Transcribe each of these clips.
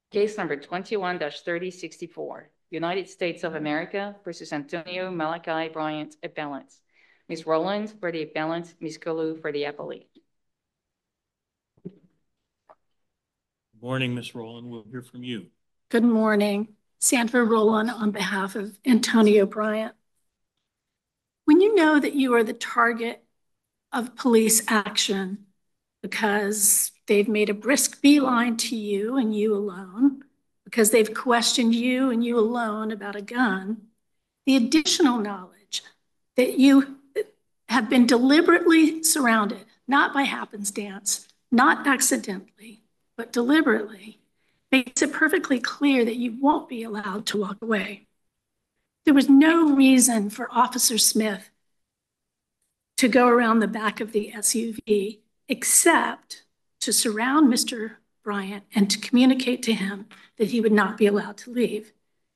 Case number 21-3064, United States of America versus Antonio Malachi Bryant, appellant. Ms. Rowland for the appellant, Ms. Kalu for the appellee. Good morning, Ms. Rowland. We'll hear from you. Good morning. Sandra Rowland on behalf of Antonio Bryant. When you know that you are the target of police action because they've made a brisk beeline to you and you alone, because they've questioned you and you alone about a gun, the additional knowledge that you have been deliberately surrounded, not by happenstance, not accidentally, but deliberately, makes it perfectly clear that you won't be allowed to walk away. There was no reason for Officer Smith to go around the back of the SUV except to surround Mr. Bryant and to communicate to him that he would not be allowed to leave.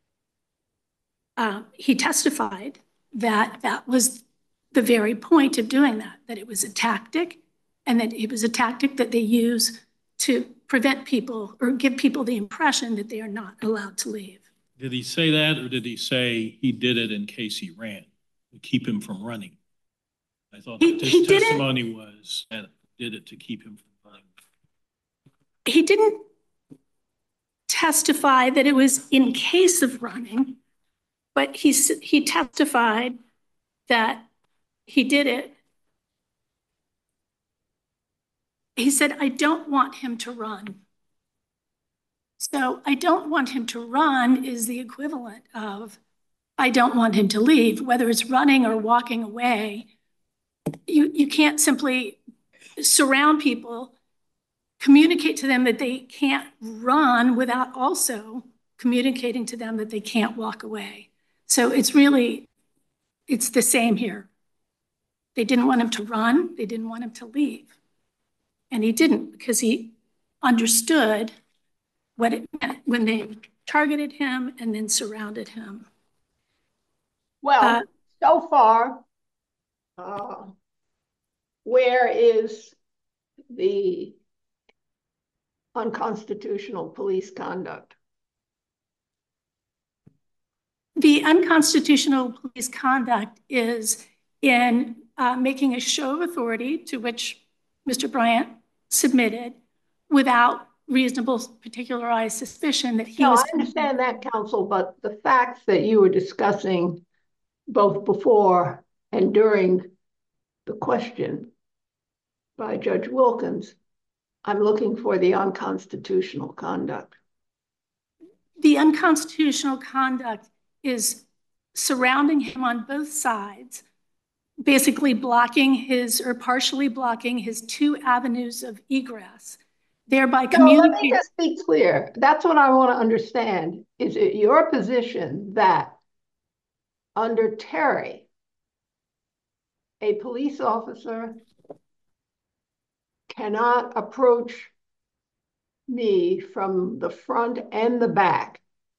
He testified that that was the very point of doing that it was a tactic, and that it was a tactic that they use to prevent people or give people the impression that they are not allowed to leave. Did he say that, or did he say he did it in case he ran, to keep him from running? I thought that his testimony was that did it to keep him from running. He didn't testify that it was in case of running, but he testified that he did it. He said, I don't want him to run. So I don't want him to run is the equivalent of I don't want him to leave, whether it's running or walking away. You can't simply surround people, communicate to them that they can't run without also communicating to them that they can't walk away. So it's the same here. They didn't want him to run. They didn't want him to leave. And he didn't, because he understood what it meant when they targeted him and then surrounded him. Well, so far, where is the unconstitutional police conduct? The unconstitutional police conduct is in making a show of authority to which Mr. Bryant submitted without reasonable particularized suspicion that he was. I understand that, counsel, but the facts that you were discussing both before and during the question by Judge Wilkins, I'm looking for the unconstitutional conduct. The unconstitutional conduct is surrounding him on both sides, basically blocking his or partially blocking his two avenues of egress, thereby communicating. Let me just be clear. That's what I want to understand. Is it your position that under Terry, a police officer cannot approach me from the front and the back?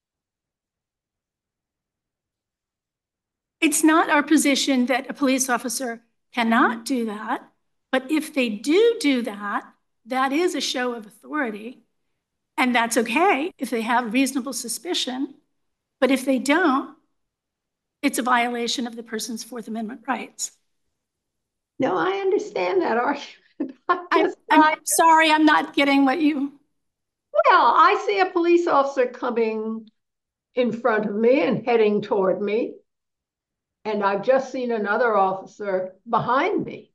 It's not our position that a police officer cannot do that, but if they do that, that is a show of authority, and that's okay if they have reasonable suspicion, but if they don't, it's a violation of the person's Fourth Amendment rights. No, I understand that argument. I'm sorry, I'm not getting what you... Well, I see a police officer coming in front of me and heading toward me, and I've just seen another officer behind me.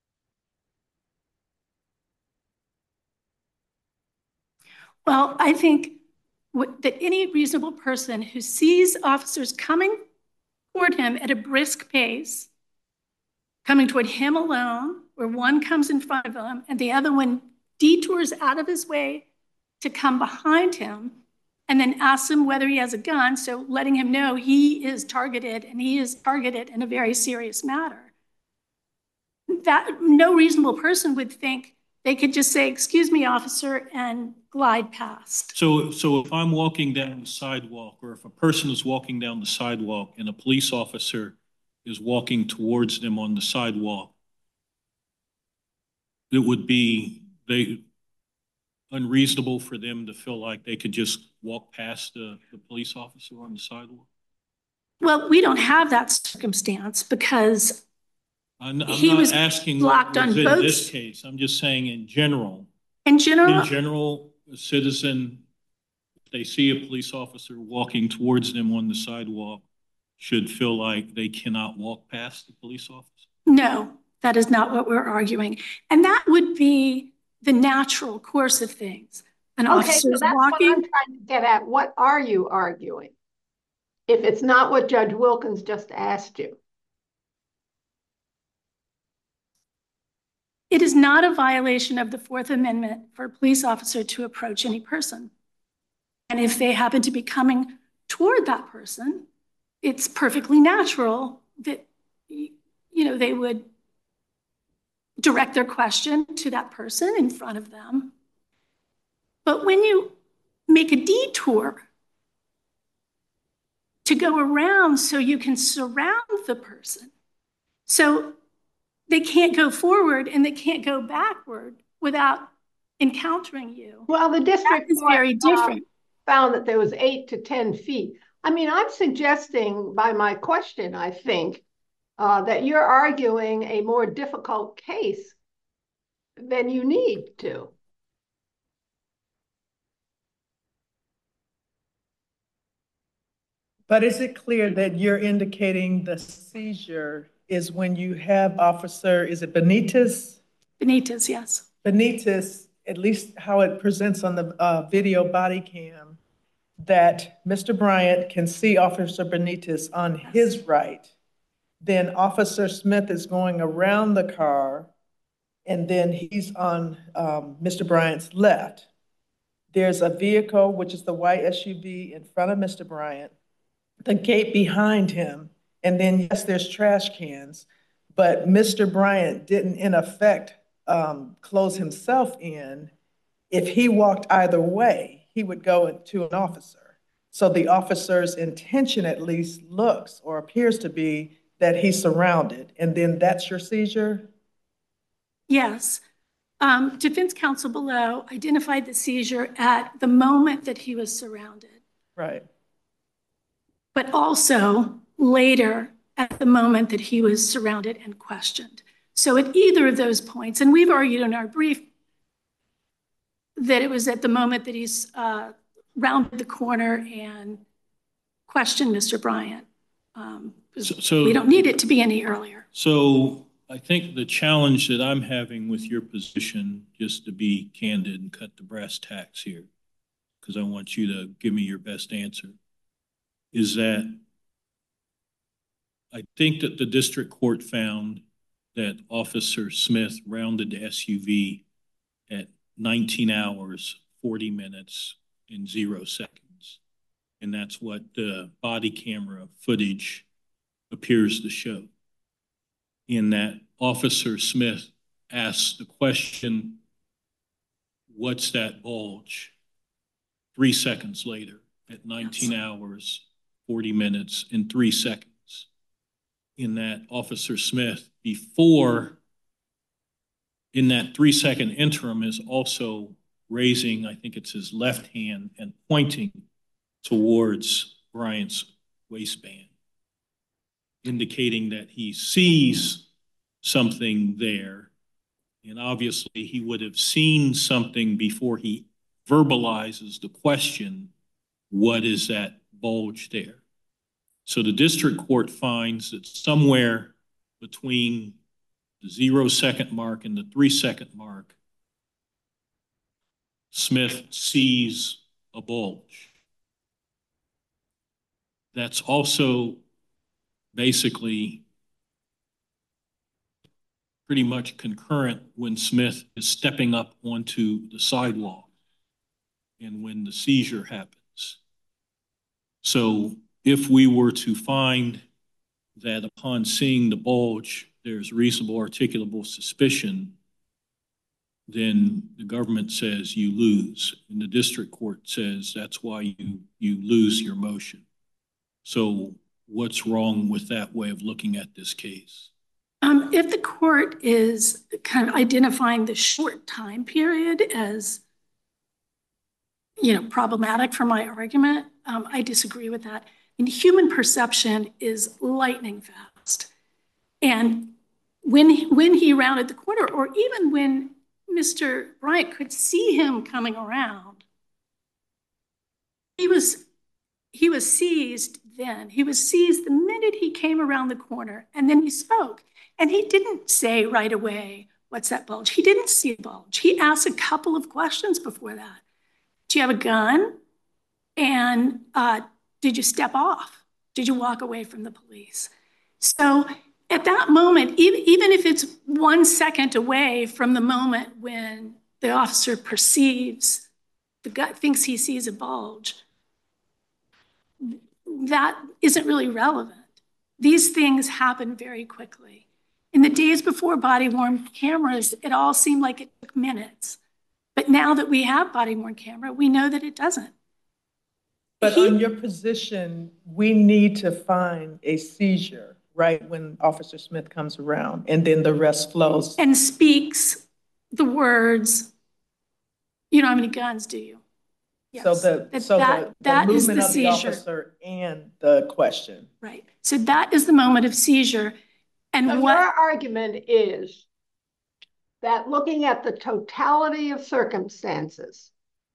Well, I think that any reasonable person who sees officers coming toward him at a brisk pace, coming toward him alone, where one comes in front of him and the other one detours out of his way to come behind him, and then asks him whether he has a gun, so letting him know he is targeted, and he is targeted in a very serious matter. That no reasonable person would think they could just say, excuse me, officer, and glide past. So if I'm walking down the sidewalk, or if a person is walking down the sidewalk and a police officer is walking towards them on the sidewalk, it would be unreasonable for them to feel like they could just walk past the police officer on the sidewalk? Well, we don't have that circumstance because I'm he not was asking blocked what was on in both. this case. I'm just saying in general. In general, A citizen, if they see a police officer walking towards them on the sidewalk, should feel like they cannot walk past the police officer? no, that is not what we're arguing. And that would be the natural course of things. An Okay, officer so is that's what walking. I'm trying to get at. What are you arguing? If it's not what Judge Wilkins just asked you. It is not a violation of the Fourth Amendment for a police officer to approach any person. And if they happen to be coming toward that person, it's perfectly natural that, they would direct their question to that person in front of them. But when you make a detour to go around so you can surround the person, so they can't go forward and they can't go backward without encountering you. Well, the district is very different. Found that there was 8 to 10 feet. I mean, I'm suggesting by my question, I think, that you're arguing a more difficult case than you need to. But is it clear that you're indicating the seizure is when you have Officer, is it Benitez? Benitez, yes. Benitez, at least how it presents on the video body cam, that Mr. Bryant can see Officer Benitez on his right. Then Officer Smith is going around the car, and then he's on Mr. Bryant's left. There's a vehicle, which is the white SUV in front of Mr. Bryant, the gate behind him, and then yes, there's trash cans, but Mr. Bryant didn't in effect close himself in. If he walked either way, he would go to an officer. So the officer's intention at least looks or appears to be that he's surrounded, and then that's your seizure? Yes. Defense counsel below identified the seizure at the moment that he was surrounded. Right. But also later at the moment that he was surrounded and questioned. So at either of those points, and we've argued in our brief that it was at the moment that he's rounded the corner and questioned Mr. Bryant. So we don't need it to be any earlier. So I think the challenge that I'm having with your position, just to be candid and cut the brass tacks here, because I want you to give me your best answer, is that I think that the district court found that Officer Smith rounded the SUV at 19 hours, 40 minutes, and 0 seconds. And that's what the body camera footage appears to show. In that Officer Smith asks the question, "What's that bulge?" 3 seconds later at 19 hours, 40 minutes, and 3 seconds. In that Officer Smith, before, in that 3-second interim, is also raising, I think it's his left hand, and pointing towards Bryant's waistband, indicating that he sees something there. And obviously he would have seen something before he verbalizes the question, what is that bulge there? So the district court finds that somewhere between the 0 second mark and the 3 second mark, Smith sees a bulge. That's also basically pretty much concurrent when Smith is stepping up onto the sidewalk and when the seizure happens. So if we were to find that upon seeing the bulge, there's reasonable articulable suspicion, then the government says you lose, and the district court says that's why you lose your motion. So what's wrong with that way of looking at this case? If the court is kind of identifying the short time period as problematic for my argument. I disagree with that. And human perception is lightning fast. And when he rounded the corner, or even when Mr. Bryant could see him coming around, he was seized then. He was seized the minute he came around the corner, and then he spoke. And he didn't say right away, "What's that bulge?" He didn't see a bulge. He asked a couple of questions before that. "Do you have a gun? And did you step off? Did you walk away from the police?" So at that moment, even if it's 1 second away from the moment when the officer perceives, thinks he sees a bulge, that isn't really relevant. These things happen very quickly. In the days before body-worn cameras, it all seemed like it took minutes. But now that we have body-worn camera, we know that it doesn't. But on your position, we need to find a seizure, right, when Officer Smith comes around, and then the rest flows. And speaks the words, "You don't have any guns, do you?" Yes. So the movement of the officer and the question. Right. So that is the moment of seizure. And so your argument is that looking at the totality of circumstances,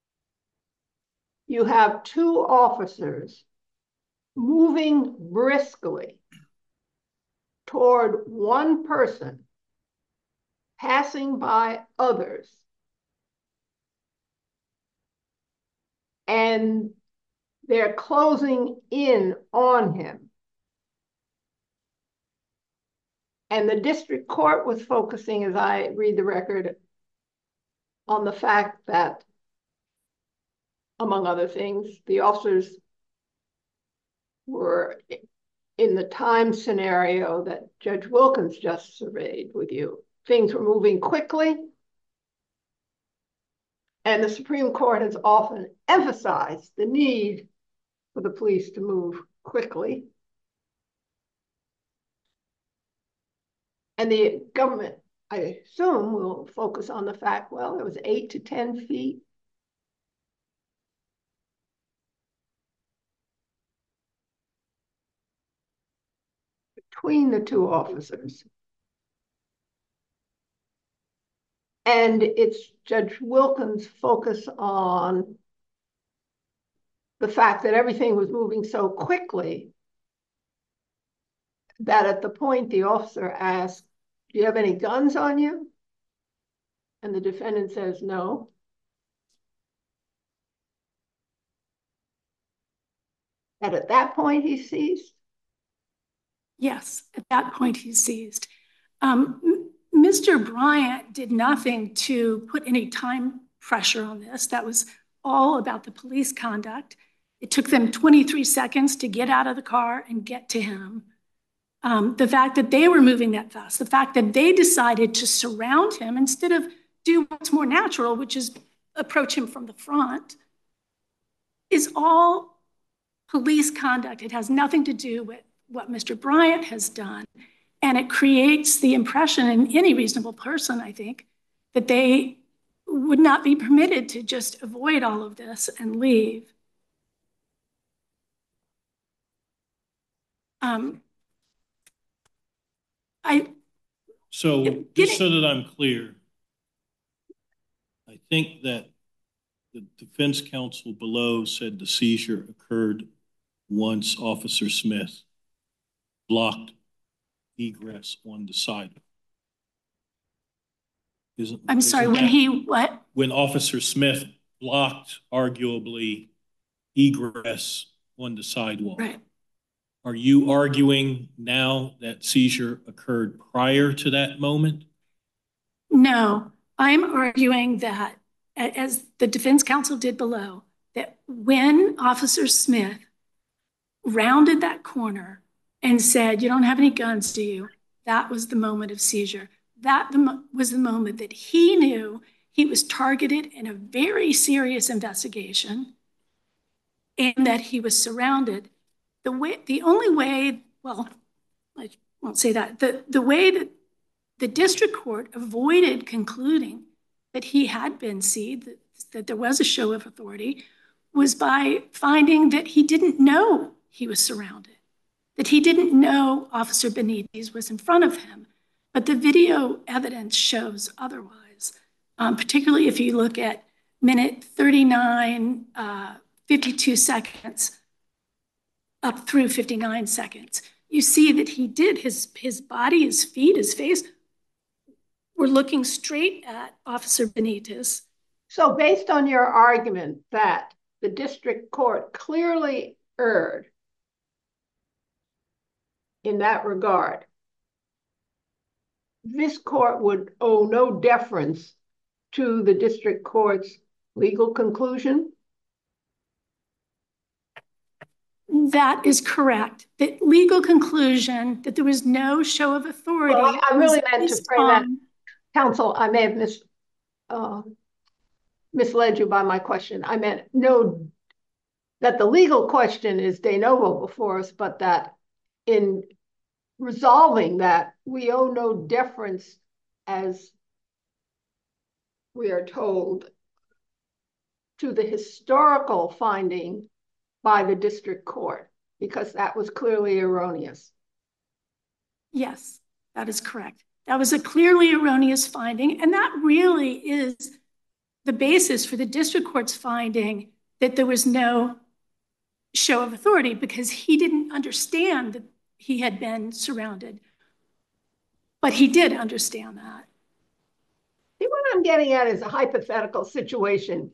you have two officers moving briskly toward one person, passing by others, and they're closing in on him. And the district court was focusing, as I read the record, on the fact that, among other things, the officers were in the time scenario that Judge Wilkins just surveyed with you. Things were moving quickly. And the Supreme Court has often emphasized the need for the police to move quickly. And the government, I assume, will focus on the fact, well, it was 8 to 10 feet. Between the two officers. And it's Judge Wilkins' focus on the fact that everything was moving so quickly that at the point the officer asked, "Do you have any guns on you?" And the defendant says no. And at that point he seized? Yes, at that point he's seized. Mr. Bryant did nothing to put any time pressure on this. That was all about the police conduct. It took them 23 seconds to get out of the car and get to him. The fact that they were moving that fast, the fact that they decided to surround him instead of do what's more natural, which is approach him from the front, is all police conduct. It has nothing to do with what Mr. Bryant has done. And it creates the impression in any reasonable person, I think, that they would not be permitted to just avoid all of this and leave. Just so that I'm clear, I think that the defense counsel below said the seizure occurred once Officer Smith blocked egress on the sidewalk. I'm sorry, when he what? When Officer Smith blocked, arguably, egress on the sidewalk. Right. Are you arguing now that seizure occurred prior to that moment? No, I'm arguing that, as the defense counsel did below, that when Officer Smith rounded that corner and said, "You don't have any guns, do you?" That was the moment of seizure. That was the moment that he knew he was targeted in a very serious investigation and that he was surrounded. The only way, well, I won't say that, the way that the district court avoided concluding that he had been seized, that there was a show of authority, was by finding that he didn't know he was surrounded, that he didn't know Officer Benitez was in front of him. But the video evidence shows otherwise, particularly if you look at minute 39, 52 seconds, up through 59 seconds. You see that he did, his body, his feet, his face were looking straight at Officer Benitez. So based on your argument that the district court clearly erred in that regard, this court would owe no deference to the district court's legal conclusion? That is correct. The legal conclusion that there was no show of authority. Well, I really meant to frame that. Counsel, I may have misled you by my question. I meant no, that the legal question is de novo before us, but that in resolving that, we owe no deference, as we are told, to the historical finding by the district court, because that was clearly erroneous. Yes, that is correct. That was a clearly erroneous finding, and that really is the basis for the district court's finding that there was no show of authority, because he didn't understand that he had been surrounded. But he did understand that. See, what I'm getting at is a hypothetical situation.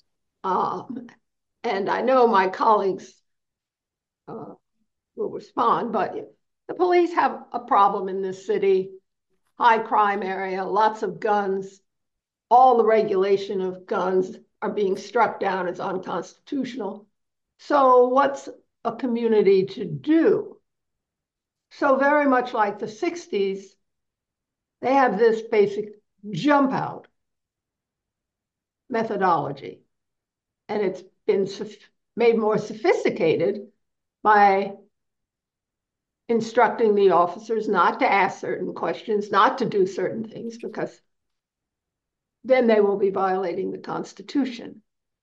And I know my colleagues will respond, but the police have a problem in this city, high crime area, lots of guns. All the regulation of guns are being struck down as unconstitutional. So what's a community to do? So very much like the 60s, they have this basic jump out methodology. And it's been made more sophisticated by instructing the officers not to ask certain questions, not to do certain things, because then they will be violating the Constitution.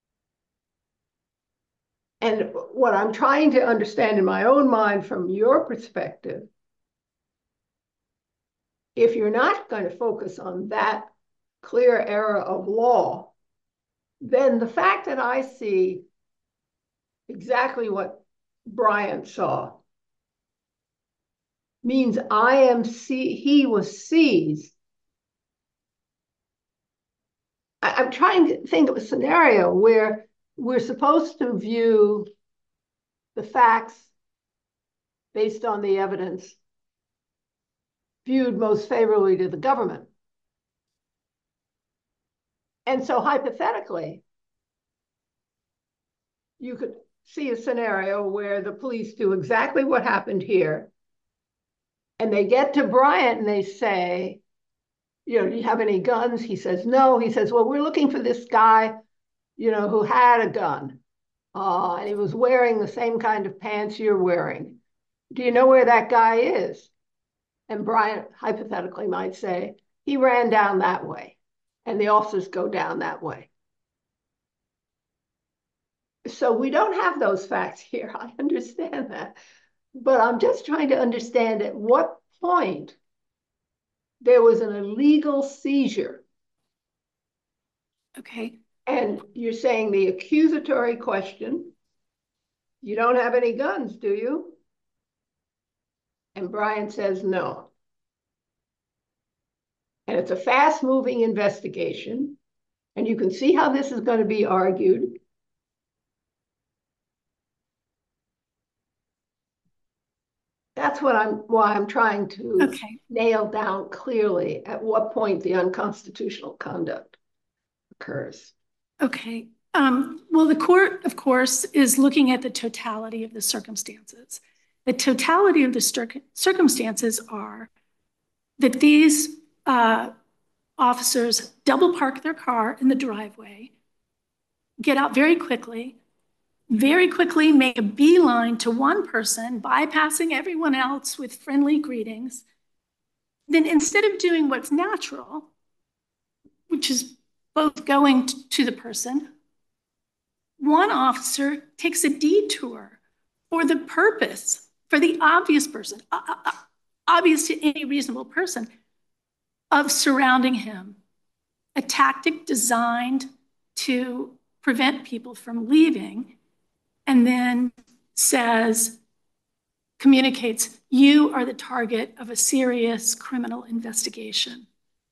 And what I'm trying to understand in my own mind from your perspective, if you're not going to focus on that clear error of law, then the fact that I see exactly what Bryant saw means he was seized. I'm trying to think of a scenario where we're supposed to view the facts based on the evidence viewed most favorably to the government. And so hypothetically, you could see a scenario where the police do exactly what happened here, and they get to Bryant and they say, you know, do you have any guns? He says, no. He says, well, we're looking for this guy, you know, who had a gun, and he was wearing the same kind of pants you're wearing. Do you know where that guy is? And Bryant hypothetically might say, he ran down that way, and the officers go down that way. So we don't have those facts here. I understand that. But I'm just trying to understand at what point there was an illegal seizure. Okay. And you're saying the accusatory question, you don't have any guns, do you? And Brian says no. And it's a fast-moving investigation, and you can see how this is going to be argued. That's why I'm trying to nail down clearly at what point the unconstitutional conduct occurs. Okay. Well, the court, of course, is looking at the totality of the circumstances. The totality of the circumstances are that these officers double park their car in the driveway, get out very quickly make a beeline to one person, bypassing everyone else with friendly greetings. Then instead of doing what's natural, which is both going to the person. One officer takes a detour for the purpose, for the obvious person, obvious to any reasonable person, of surrounding him. A tactic designed to prevent people from leaving, and then communicates, you are the target of a serious criminal investigation.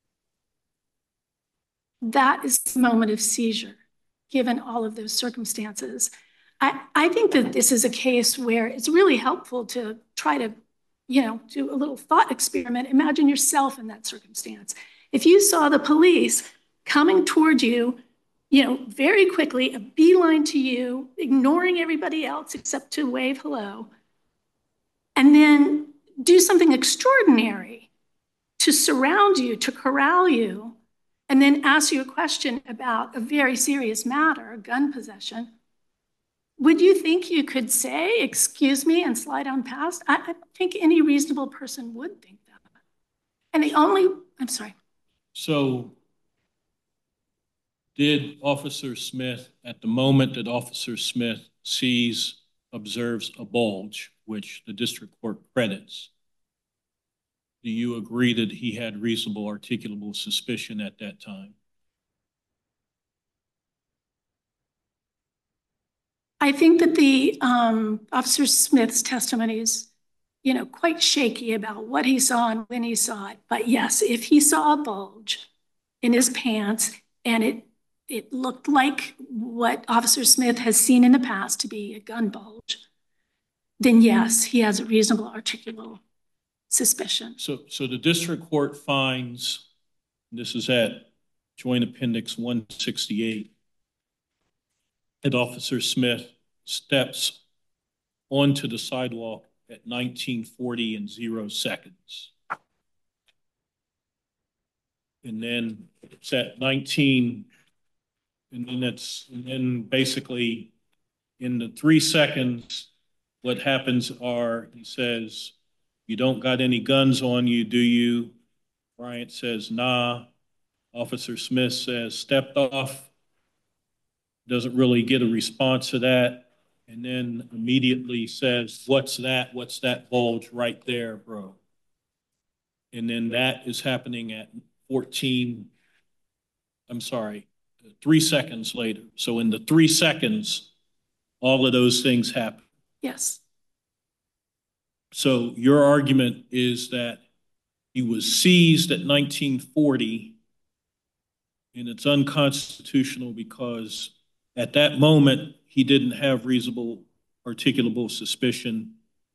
That is the moment of seizure, given all of those circumstances. I think that this is a case where it's really helpful to try to, do a little thought experiment. Imagine yourself in that circumstance. If you saw the police coming toward you, very quickly, a beeline to you, ignoring everybody else except to wave hello, and then do something extraordinary to surround you, to corral you, and then ask you a question about a very serious matter, gun possession, would you think you could say, excuse me, and slide on past? I don't think any reasonable person would think that. And I'm sorry. So did Officer Smith, at the moment that Officer Smith observes a bulge, which the district court credits, do you agree that he had reasonable articulable suspicion at that time? I think that the Officer Smith's testimony is, quite shaky about what he saw and when he saw it. But yes, if he saw a bulge in his pants and it looked like what Officer Smith has seen in the past to be a gun bulge, then yes, he has a reasonable articulable suspicion. So the district court finds, this is at Joint Appendix 168, that Officer Smith steps onto the sidewalk at 19:40 and 0 seconds. And then it's at 19, and then basically in the 3 seconds, what happens are, he says, you don't got any guns on you, do you? Bryant says, nah. Officer Smith says, stepped off. Doesn't really get a response to that. And then immediately says, what's that? What's that bulge right there, bro? And then that is happening at 3 seconds later. So in the 3 seconds, all of those things happen. Yes. So your argument is that he was seized at 1940 and it's unconstitutional because at that moment, he didn't have reasonable articulable suspicion.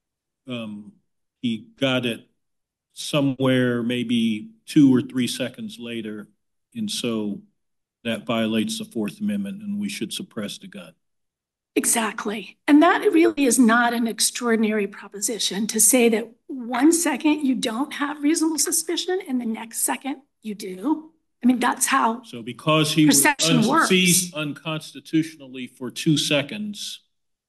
He got it somewhere maybe 2 or 3 seconds later. And so that violates the Fourth Amendment and we should suppress the gun. Exactly. And that really is not an extraordinary proposition to say that 1 second you don't have reasonable suspicion and the next second you do. I mean, that's how so because he was works. Seized unconstitutionally for 2 seconds,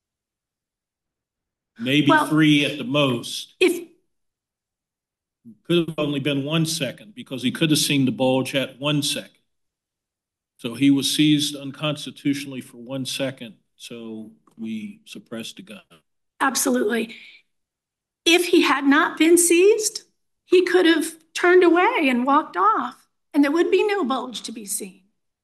maybe 3 at the most, if could have only been 1 second because he could have seen the bulge at 1 second. So he was seized unconstitutionally for 1 second. So we suppressed the gun. Absolutely. If he had not been seized, he could have turned away and walked off and there would be no bulge to be seen.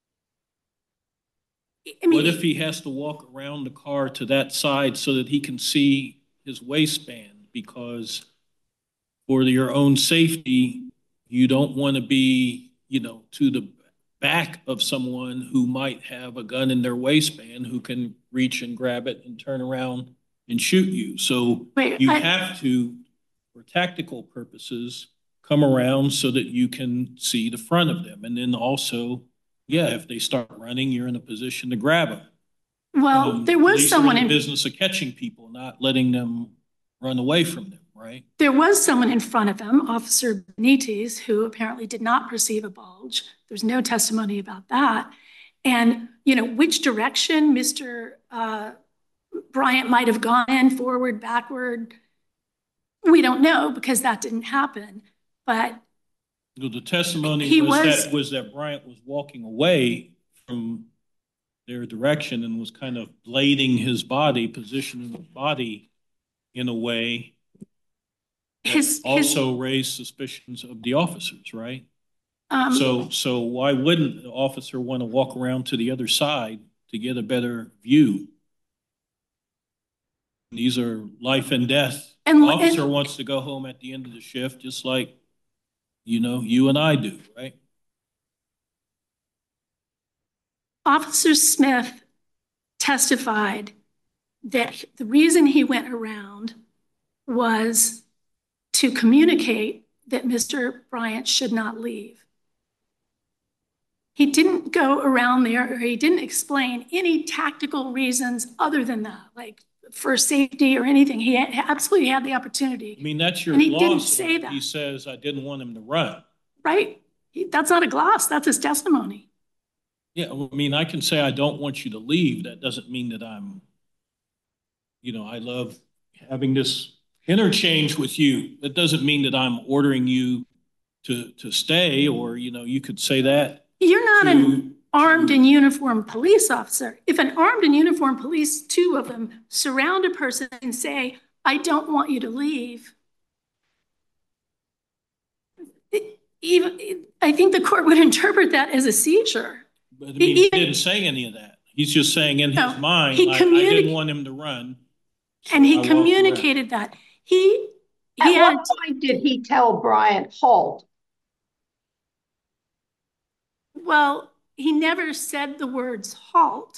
I mean, what if he has to walk around the car to that side so that he can see his waistband? Because for your own safety, you don't want to be, to the back of someone who might have a gun in their waistband who can reach and grab it and turn around and shoot you. So have to, for tactical purposes, come around so that you can see the front of them. And then also, if they start running, you're in a position to grab them. Well, there was someone in the business of catching people, not letting them run away from them, right? There was someone in front of him, Officer Benitez, who apparently did not perceive a bulge. There's no testimony about that. And, which direction Mr. Bryant might have gone in, forward, backward, we don't know because that didn't happen. But The testimony He was that Bryant was walking away from their direction and was kind of blading his body, positioning his body in a way that also raised suspicions of the officers, right? So why wouldn't the officer want to walk around to the other side to get a better view? These are life and death. The officer wants to go home at the end of the shift, just like, you know, you and I do, right? Officer Smith testified that the reason he went around was to communicate that Mr. Bryant should not leave. He didn't go around there, or he didn't explain any tactical reasons other than that, like for safety or anything. He absolutely had the opportunity. I mean, that's your and he gloss. didn't say that. He says, I didn't want him to run. Right. That's not a gloss. That's his testimony. Yeah, I mean, I can say I don't want you to leave. That doesn't mean that I'm, you know, I love having this interchange with you. That doesn't mean that I'm ordering you to stay, or, you know, you could say that. You're not an armed and uniformed police officer. If an armed and uniformed police, two of them, surround a person and say, I don't want you to leave, I think the court would interpret that as a seizure. But I mean, he didn't say any of that. He's just saying in his mind, I didn't want him to run. So and he communicated that. At what point did he tell Bryant, halt? Well, he never said the words halt.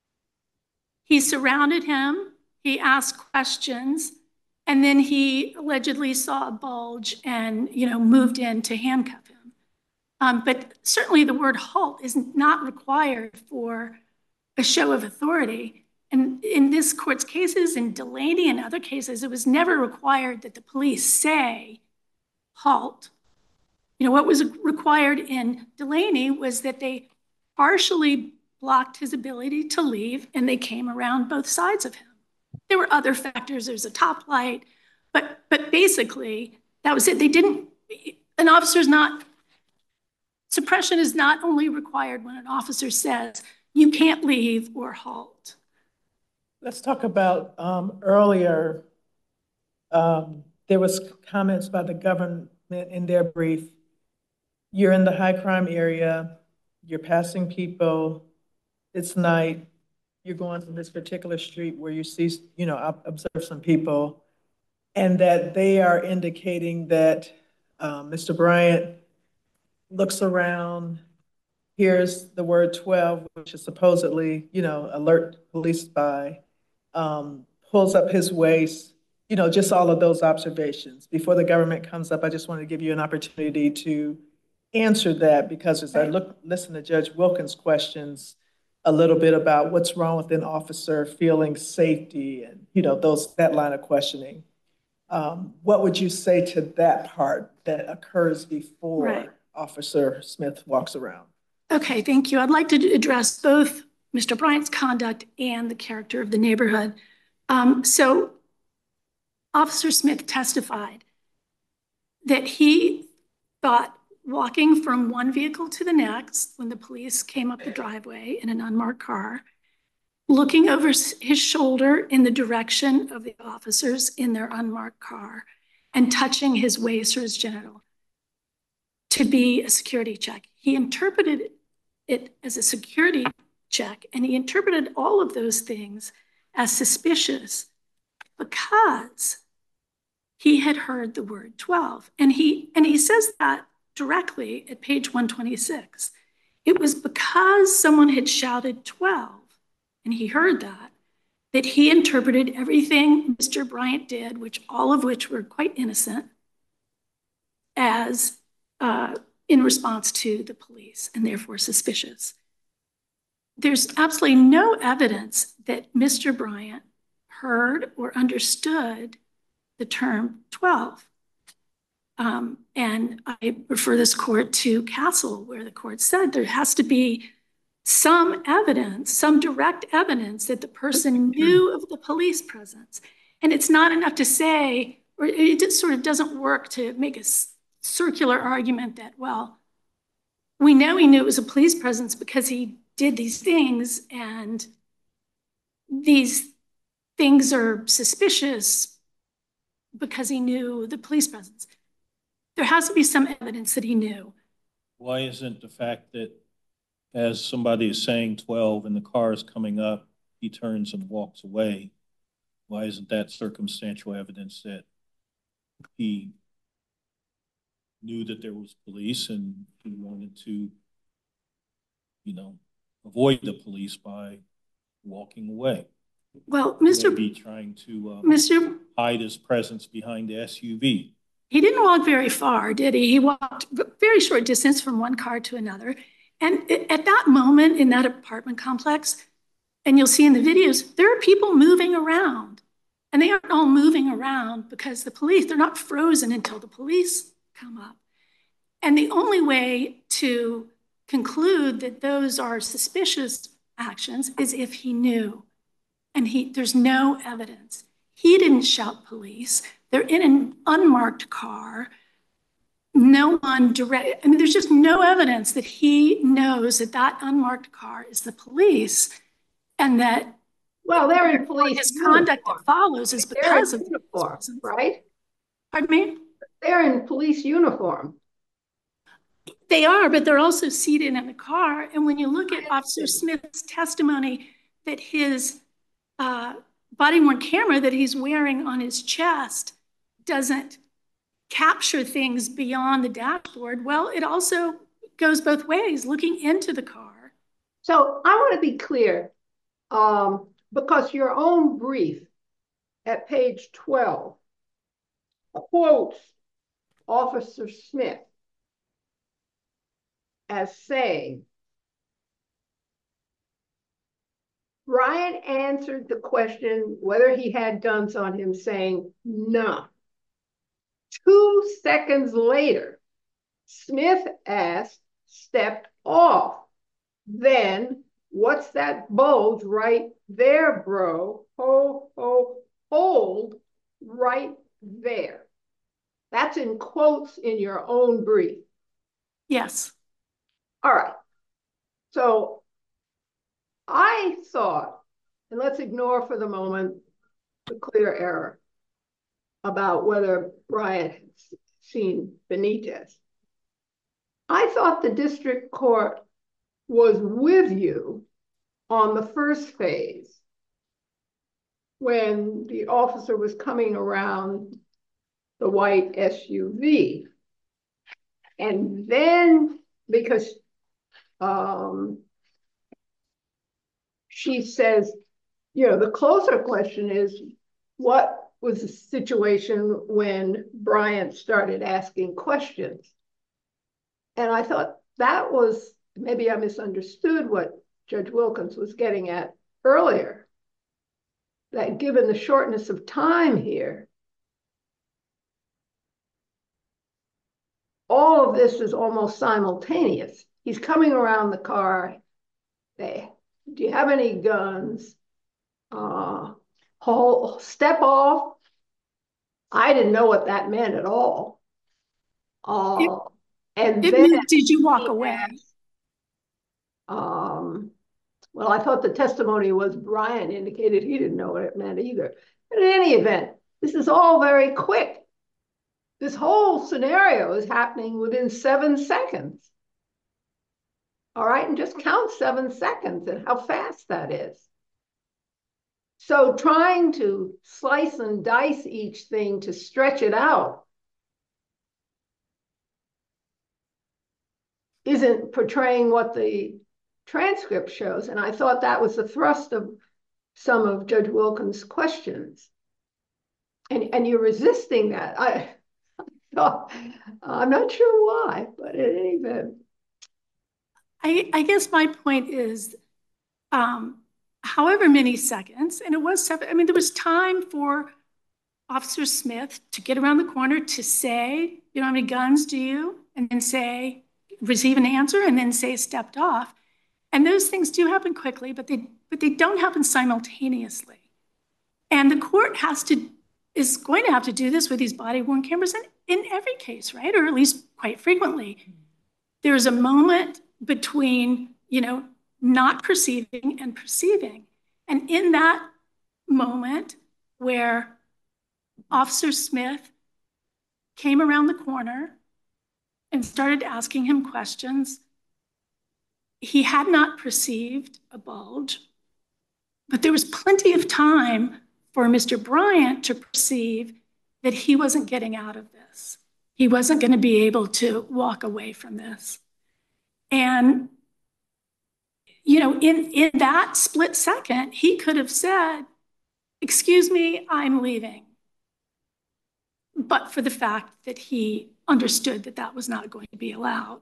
He surrounded him, he asked questions, and then he allegedly saw a bulge and, you know, moved in to handcuff him. But certainly the word halt is not required for a show of authority. And in this court's cases, in Delaney and other cases, it was never required that the police say halt. You know, what was required in Delaney was that they partially blocked his ability to leave, and they came around both sides of him. There were other factors. There's a top light, but basically that was it. They didn't, an officer's not, suppression is not only required when an officer says you can't leave or halt. Let's talk about earlier, there was comments by the government in their brief. You're in the high crime area, you're passing people, it's night, you're going to this particular street where you see, you know, observe some people, and that they are indicating that Mr. Bryant looks around, hears the word 12, which is supposedly, you know, alert police spy, pulls up his waist, you know, just all of those observations. Before the government comes up, I just want to give you an opportunity to answer that, because as I listen to Judge Wilkins' questions a little bit about what's wrong with an officer feeling safety and, you know, that line of questioning. What would you say to that part that occurs before Officer Smith walks around? Okay, thank you. I'd like to address both Mr. Bryant's conduct and the character of the neighborhood. So Officer Smith testified that he thought walking from one vehicle to the next when the police came up the driveway in an unmarked car, looking over his shoulder in the direction of the officers in their unmarked car, and touching his waist or his genital to be a security check. He interpreted it as a security check, and he interpreted all of those things as suspicious because he had heard the word 12. And he says that directly at page 126. It was because someone had shouted 12, and he heard that he interpreted everything Mr. Bryant did, all of which were quite innocent, as in response to the police, and therefore suspicious. There's absolutely no evidence that Mr. Bryant heard or understood the term 12. And I refer this court to Castle, where the court said there has to be some evidence, some direct evidence that the person knew of the police presence. And it's not enough to say, or it just sort of doesn't work to make a circular argument that, well, we know he knew it was a police presence because he did these things, and these things are suspicious because he knew the police presence. There has to be some evidence that he knew. Why isn't the fact that as somebody is saying 12 and the car is coming up, he turns and walks away? Why isn't that circumstantial evidence that he knew that there was police and he wanted to, avoid the police by walking away? Well, Maybe trying to hide his presence behind the SUV. He didn't walk very far, did he? He walked a very short distance from one car to another. And at that moment in that apartment complex, and you'll see in the videos, there are people moving around. And they aren't all moving around because they're not frozen until the police come up. And the only way to conclude that those are suspicious actions is if he knew. And there's no evidence. He didn't shout police. They're in an unmarked car. No one there's just no evidence that he knows that unmarked car is the police, and that they're in police his conduct that follows is because of uniform, right? Pardon me? They're in police uniform. They are, but they're also seated in the car. And when you look at Officer Smith's testimony that his body-worn camera that he's wearing on his chest doesn't capture things beyond the dashboard, well, it also goes both ways, looking into the car. So I want to be clear, because your own brief at page 12 quotes Officer Smith as saying, Bryant answered the question whether he had guns on him, saying no. 2 seconds later, Smith asked, stepped off. Then, what's that bulge right there, bro? Hold right there. That's in quotes in your own brief. Yes. All right. So I thought, and let's ignore for the moment the clear error about whether Bryant had seen Benitez. I thought the district court was with you on the first phase when the officer was coming around the white SUV. And then, because she says, the closer question is, what was the situation when Bryant started asking questions? And I thought that was, maybe I misunderstood what Judge Wilkins was getting at earlier, that given the shortness of time here, all of this is almost simultaneous. He's coming around the car. Do you have any guns? Step off. I didn't know what that meant at all. And then did you walk away? Well, I thought the testimony was Bryant indicated he didn't know what it meant either. But in any event, this is all very quick. This whole scenario is happening within 7 seconds. All right, and just count 7 seconds and how fast that is. So trying to slice and dice each thing to stretch it out isn't portraying what the transcript shows. And I thought that was the thrust of some of Judge Wilkins' questions. And you're resisting that. I'm not sure why, but in any event. I guess my point is, however many seconds, and it was 7, there was time for Officer Smith to get around the corner to say, you don't have any guns, do you? And then say, receive an answer, and then say stepped off. And those things do happen quickly, but they don't happen simultaneously. And the court is going to have to do this with these body-worn cameras in every case, right? Or at least quite frequently, there's a moment between, not perceiving and perceiving. And in that moment where Officer Smith came around the corner and started asking him questions, he had not perceived a bulge, but there was plenty of time for Mr. Bryant to perceive that he wasn't getting out of this. He wasn't going to be able to walk away from this. And, in that split second, he could have said, "Excuse me, I'm leaving." But for the fact that he understood that that was not going to be allowed.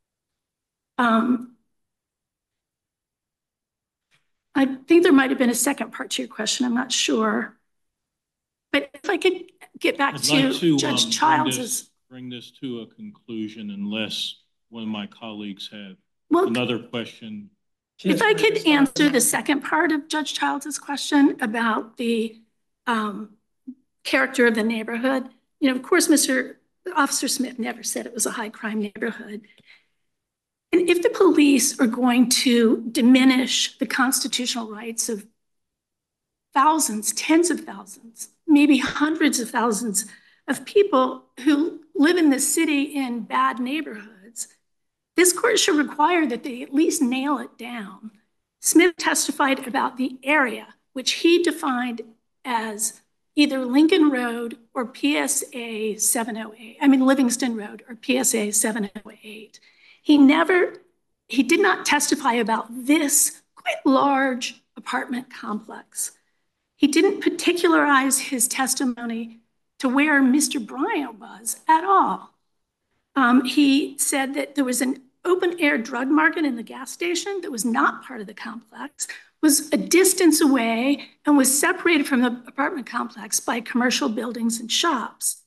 I think there might have been a second part to your question. I'm not sure. But if I could get back to Judge Childs' bring this to a conclusion unless one of my colleagues have well, another question. If I could answer the second part of Judge Childs' question about the character of the neighborhood, of course, Officer Smith never said it was a high crime neighborhood. And if the police are going to diminish the constitutional rights of thousands, tens of thousands, maybe hundreds of thousands of people who live in this city in bad neighborhoods, this court should require that they at least nail it down. Smith testified about the area, which he defined as either Lincoln Road or PSA 708, Livingston Road or PSA 708. He did not testify about this quite large apartment complex. He didn't particularize his testimony to where Mr. Bryant was at all. He said that there was an open air drug market in the gas station that was not part of the complex, was a distance away, and was separated from the apartment complex by commercial buildings and shops.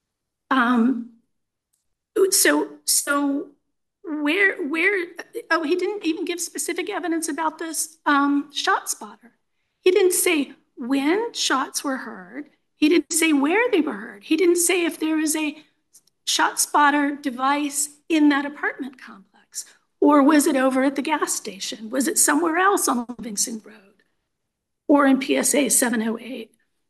He didn't even give specific evidence about this shot spotter. He didn't say when shots were heard. He didn't say where they were heard. He didn't say if there was a shot spotter device in that apartment complex, or was it over at the gas station? Was it somewhere else on Livingston Road or in PSA 708?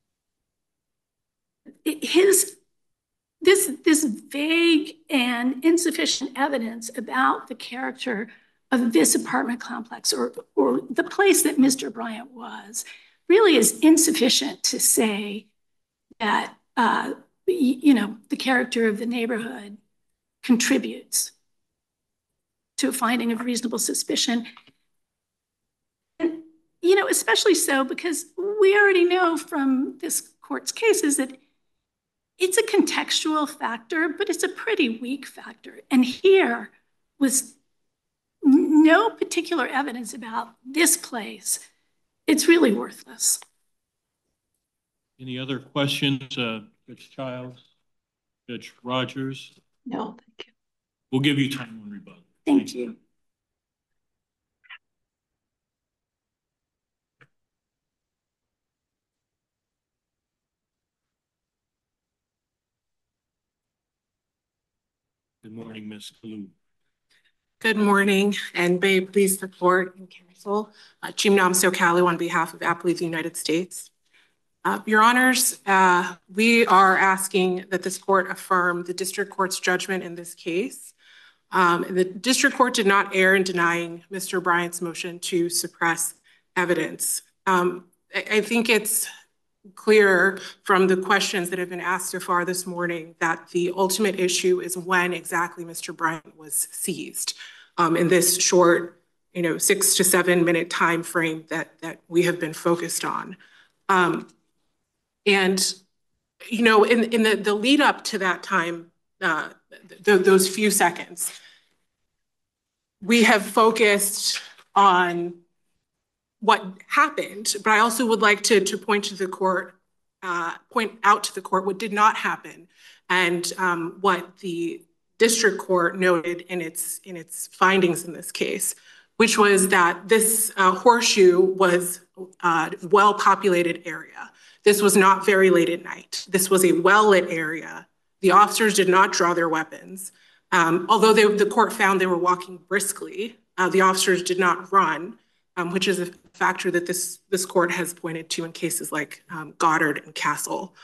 This vague and insufficient evidence about the character of this apartment complex or the place that Mr. Bryant was really is insufficient to say that the character of the neighborhood contributes to a finding of reasonable suspicion. And, especially so because we already know from this court's cases that it's a contextual factor, but it's a pretty weak factor. And here was no particular evidence about this place. It's really worthless. Any other questions, Judge Childs, Judge Rogers? No, thank you. We'll give you time on rebuttal. Thank you. Good morning, Ms. Kalu. Good morning, and may it please the court and counsel, Chimnam Sokalu on behalf of Applebee's United States. Your Honors, we are asking that this court affirm the district court's judgment in this case. The district court did not err in denying Mr. Bryant's motion to suppress evidence. I think it's clear from the questions that have been asked so far this morning that the ultimate issue is when exactly Mr. Bryant was seized in this short, 6 to 7 minute time frame that we have been focused on. And, in the lead up to that time, those few seconds, we have focused on what happened, but I also would like to point out to the court what did not happen and what the district court noted in its findings in this case, which was that this horseshoe was a well-populated area. This was not very late at night. This was a well-lit area. The officers did not draw their weapons. Although the court found they were walking briskly, the officers did not run, which is a factor that this court has pointed to in cases like Goddard and Castle.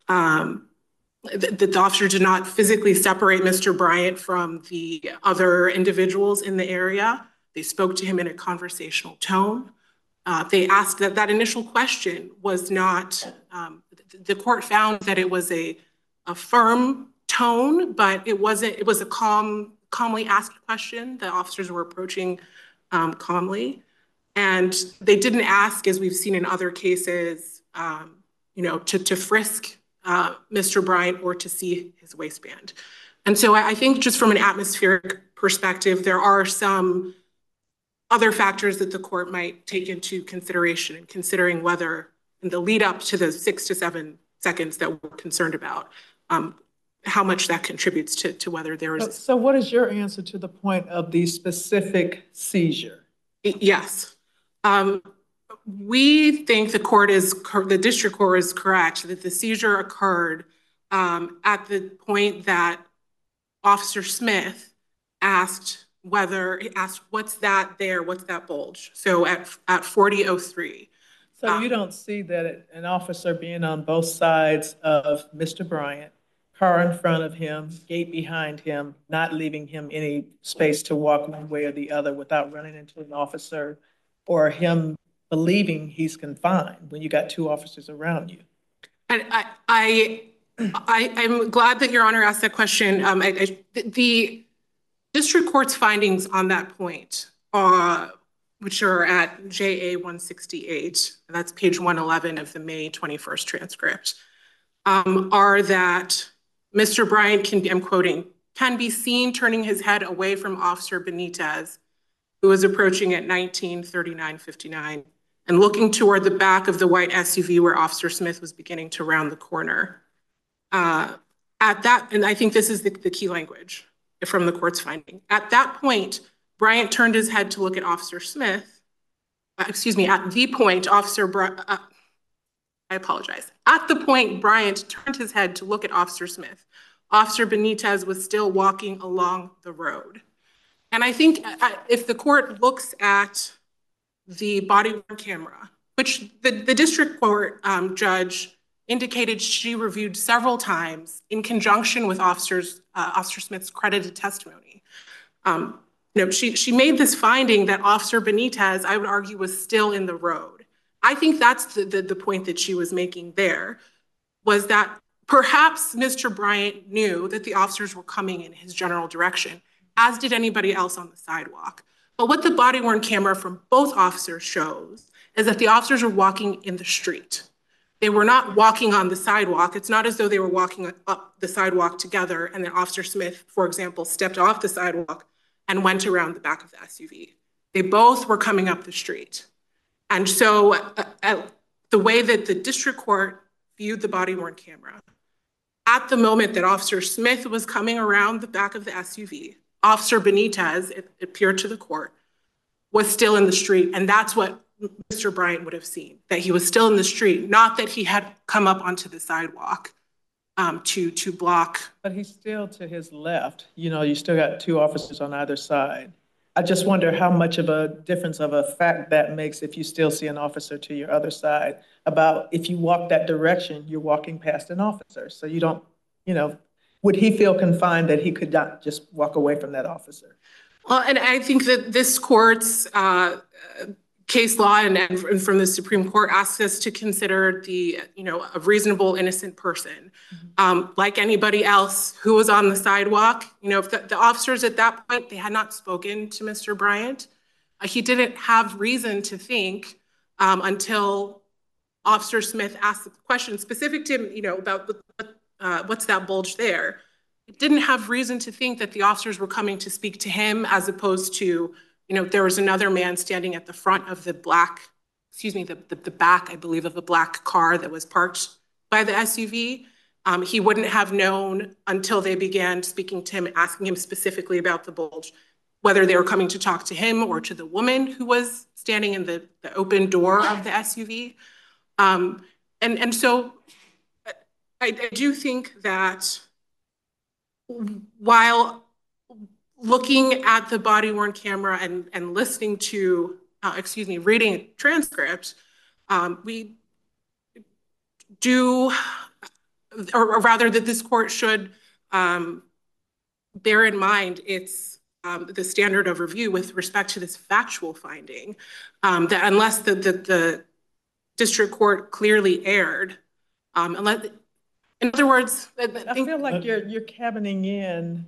The officers did not physically separate Mr. Bryant from the other individuals in the area. They spoke to him in a conversational tone. They asked that initial question was not, the court found that it was a firm tone, but it was a calmly asked question. The officers were approaching calmly. And they didn't ask, as we've seen in other cases, to frisk Mr. Bryant or to see his waistband. And so I think just from an atmospheric perspective, there are some other factors that the court might take into consideration in considering whether in the lead up to the 6 to 7 seconds that we're concerned about, how much that contributes to whether there is. So what is your answer to the point of the specific seizure? Yes. We think the district court is correct that the seizure occurred at the point that Officer Smith asked, what's that there? What's that bulge? So at 40:03. So you don't see that an officer being on both sides of Mr. Bryant, car in front of him, gate behind him, not leaving him any space to walk one way or the other without running into an officer, or him believing he's confined when you got two officers around you? And I'm glad that Your Honor asked that question. The district court's findings on that point, which are at JA 168, that's page 111 of the May 21st transcript, are that Mr. Bryant I'm quoting, can be seen turning his head away from Officer Benitez, who was approaching at 19:39:59, and looking toward the back of the white SUV where Officer Smith was beginning to round the corner. And I think this is the key language from the court's finding. At that point, Bryant turned his head to look at Officer Smith. At the point, I apologize. At the point, Bryant turned his head to look at Officer Smith. Officer Benitez was still walking along the road. And I think if the court looks at the body-worn camera, which the district court judge indicated she reviewed several times in conjunction with Officer Smith's credited testimony. She made this finding that Officer Benitez, I would argue, was still in the road. I think that's the point that she was making there, was that perhaps Mr. Bryant knew that the officers were coming in his general direction, as did anybody else on the sidewalk. But what the body-worn camera from both officers shows is that the officers were walking in the street. They were not walking on the sidewalk. It's not as though they were walking up the sidewalk together and then Officer Smith, for example, stepped off the sidewalk and went around the back of the SUV. They both were coming up the street. And so the way that the district court viewed the body-worn camera, at the moment that Officer Smith was coming around the back of the SUV, Officer Benitez, it appeared to the court, was still in the street. And that's what Mr. Bryant would have seen, that he was still in the street, not that he had come up onto the sidewalk to block. But he's still to his left. You still got two officers on either side. I just wonder how much of a difference of a fact that makes if you still see an officer to your other side, about if you walk that direction, you're walking past an officer. So you don't, would he feel confined that he could not just walk away from that officer? Well, and I think that this court's case law and from the Supreme Court asks us to consider a reasonable, innocent person, like anybody else who was on the sidewalk. If the officers at that point, they had not spoken to Mr. Bryant, he didn't have reason to think until Officer Smith asked the question specific to him, about what's that bulge there. He didn't have reason to think that the officers were coming to speak to him, as opposed to, there was another man standing at the front of the back, I believe, of a black car that was parked by the SUV. He wouldn't have known until they began speaking to him, asking him specifically about the bulge, whether they were coming to talk to him or to the woman who was standing in the open door of the SUV. And so I do think that while looking at the body-worn camera and listening to, reading a transcript, we do, or rather that this court should bear in mind its the standard of review with respect to this factual finding, that unless the district court clearly erred, unless, in other words, I feel like you're cabining in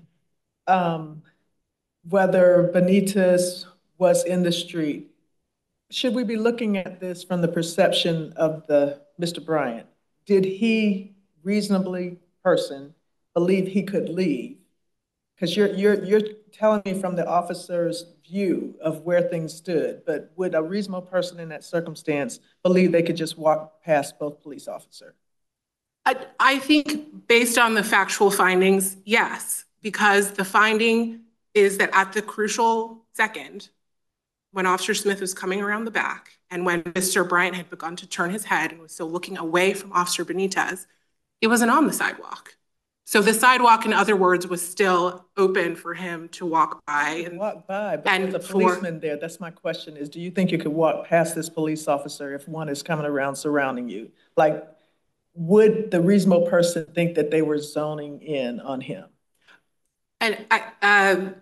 whether Benitez was in the street. Should we be looking at this from the perception of Mr. Bryant? Did he reasonably believe he could leave? Because you're telling me from the officer's view of where things stood, but would a reasonable person in that circumstance believe they could just walk past both police officers? I think based on the factual findings, yes, because the finding is that at the crucial second, when Officer Smith was coming around the back and when Mr. Bryant had begun to turn his head and was still looking away from Officer Benitez, it wasn't on the sidewalk. So the sidewalk, in other words, was still open for him to walk by. Walk by, but there's a policeman there. That's my question is, do you think you could walk past this police officer if one is coming around surrounding you? Like, would the reasonable person think that they were zoning in on him? And I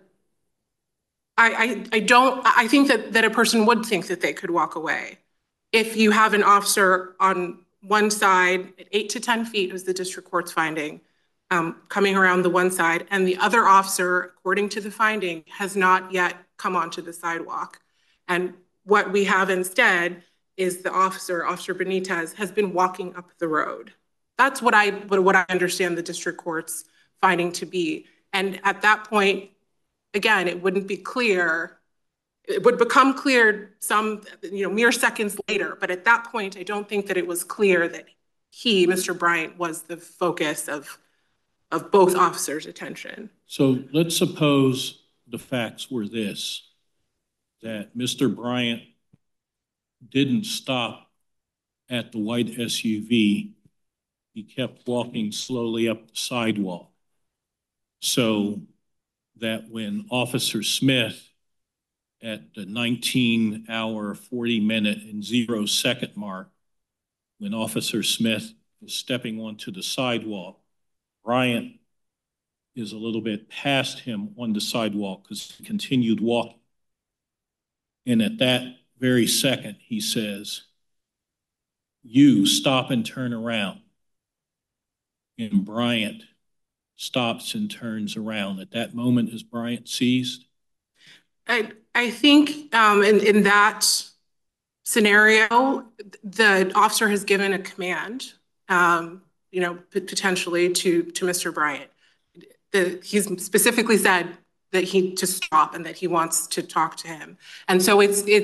think that a person would think that they could walk away. If you have an officer on one side at 8 to 10 feet, was the district court's finding, coming around the one side, and the other officer, according to the finding, has not yet come onto the sidewalk. And what we have instead is the Officer Benitez, has been walking up the road. That's what I understand the district court's finding to be. And at that point, again, it wouldn't be clear. It would become clear some, mere seconds later. But at that point, I don't think that it was clear that he, Mr. Bryant, was the focus of both officers' attention. So let's suppose the facts were this, that Mr. Bryant didn't stop at the white SUV. He kept walking slowly up the sidewalk. So that when Officer Smith at the 19-hour, 40-minute and 0-second mark, when Officer Smith was stepping onto the sidewalk, Bryant is a little bit past him on the sidewalk because he continued walking. And at that very second, he says, "You stop and turn around." And Bryant stops and turns around. At that moment, is Bryant seized? I think in that scenario, the officer has given a command, potentially to Mr. Bryant. He's specifically said that to stop and that he wants to talk to him. And so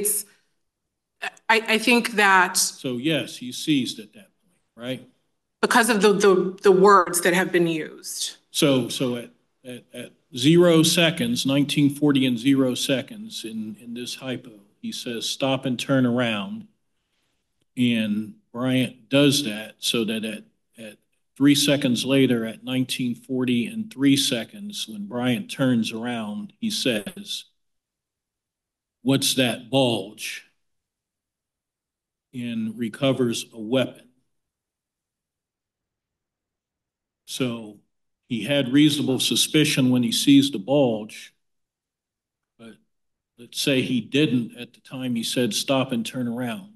I think that. So yes, he's seized at that point, right? Because of the words that have been used. So at 0 seconds, 1940 and 0 seconds in this hypo, he says, "Stop and turn around." And Bryant does that so that at 3 seconds later, at 1940 and 3 seconds, when Bryant turns around, he says, "What's that bulge?" and recovers a weapon. So he had reasonable suspicion when he sees the bulge, but let's say he didn't at the time he said, "Stop and turn around."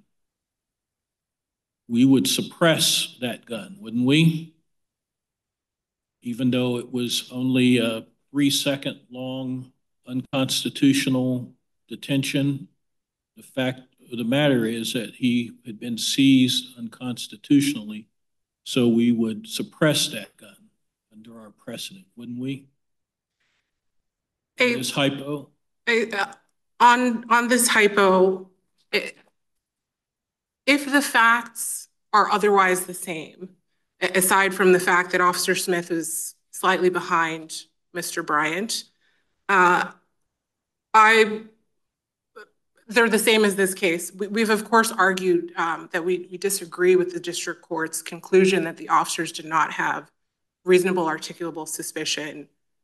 We would suppress that gun, wouldn't we? Even though it was only a 3-second long unconstitutional detention. The fact of the matter is that he had been seized unconstitutionally, so we would suppress that gun under our precedent, wouldn't we? This hypo? On this hypo, if the facts are otherwise the same, aside from the fact that Officer Smith is slightly behind Mr. Bryant, they're the same as this case. We've of course argued that we disagree with the district court's conclusion that the officers did not have reasonable articulable suspicion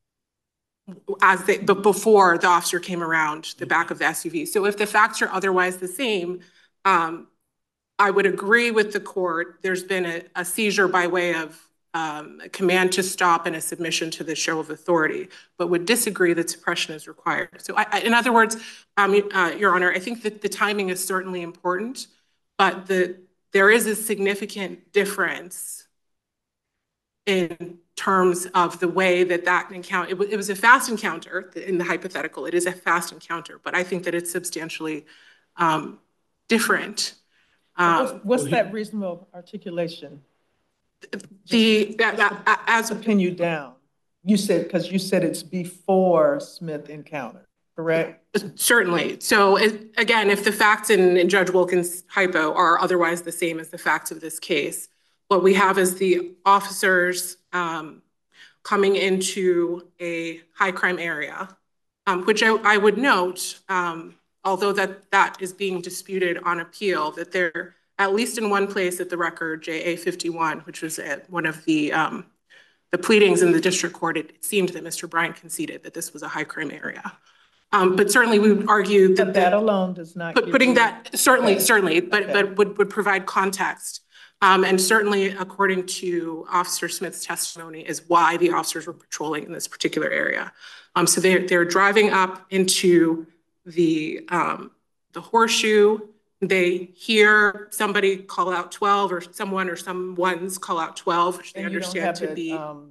but before the officer came around the back of the SUV. So if the facts are otherwise the same, I would agree with the court. There's been a seizure by way of a command to stop and a submission to the show of authority, but would disagree that suppression is required. So in other words, Your Honor, I think that the timing is certainly important, but there is a significant difference in terms of the way that encounter, it was a fast encounter in the hypothetical. It is a fast encounter, but I think that it's substantially different. What's that reasonable articulation? As to pin you down, you said, because you said it's before Smith encounter, correct? Certainly. So again, if the facts in Judge Wilkins' hypo are otherwise the same as the facts of this case, what we have is the officers coming into a high crime area, which I would note, although that is being disputed on appeal, that they're at least in one place at the record, JA 51, which was at one of the pleadings in the district court, it seemed that Mr. Bryant conceded that this was a high crime area. But certainly we would argue that that alone does not. Putting that, certainly, but would provide context. And certainly according to Officer Smith's testimony is why the officers were patrolling in this particular area. So they're driving up into the horseshoe. They hear somebody call out 12 or someone's call out 12, which they understand to be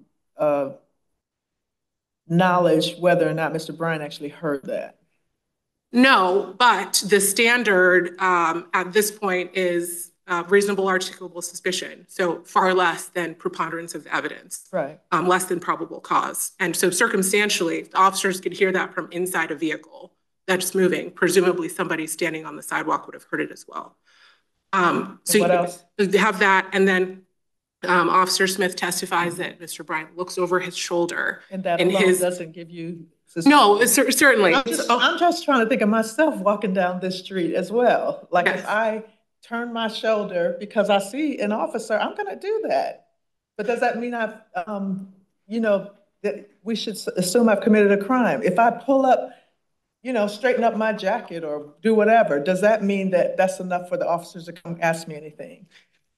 knowledge whether or not Mr. Bryant actually heard that. No, but the standard at this point is reasonable articulable suspicion. So far less than preponderance of evidence, right? Less than probable cause. And so circumstantially, officers could hear that from inside a vehicle that's moving. Presumably somebody standing on the sidewalk would have heard it as well. So what else? You have that. And then Officer Smith testifies that Mr. Bryant looks over his shoulder. And that alone doesn't give you suspicion. No, certainly. I'm just trying to think of myself walking down this street as well. Like yes. If I turn my shoulder because I see an officer, I'm going to do that. But does that mean I've, that we should assume I've committed a crime? If I pull up, straighten up my jacket or do whatever, does that mean that that's enough for the officers to come ask me anything?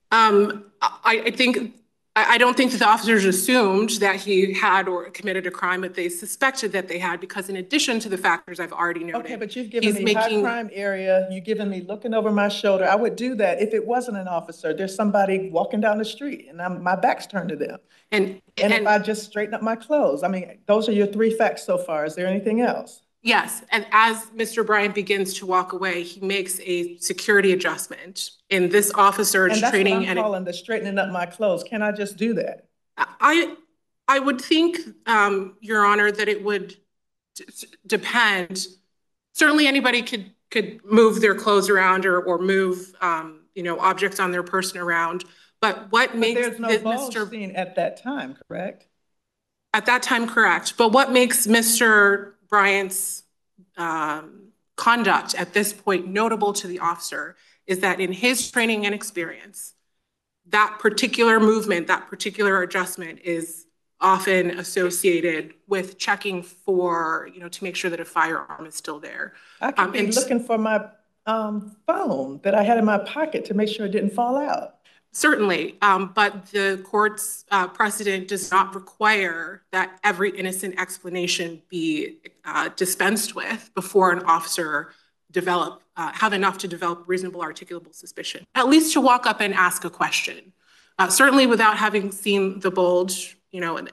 I don't think that the officers assumed that he had or committed a crime, but they suspected that they had, because in addition to the factors I've already noted. Okay, but you've given me high crime area, you've given me looking over my shoulder. I would do that if it wasn't an officer. There's somebody walking down the street and my back's turned to them. And if I just straighten up my clothes, I mean, those are your three facts so far. Is there anything else? Yes, and as Mr. Bryant begins to walk away, he makes a security adjustment in this officer's training. And that's what I'm calling the straightening up my clothes. Can I just do that? I would think, Your Honor, that it would depend. Certainly anybody could move their clothes around or move, objects on their person around. But what makes there's no bulge seen at that time, correct? At that time, correct. But what makes Mr. Bryant's conduct at this point notable to the officer is that in his training and experience, that particular movement, that particular adjustment is often associated with checking for, to make sure that a firearm is still there. I could be looking for my phone that I had in my pocket to make sure it didn't fall out. Certainly, but the court's precedent does not require that every innocent explanation be dispensed with before an officer have enough to develop reasonable articulable suspicion, at least to walk up and ask a question. Certainly without having seen the bulge, we're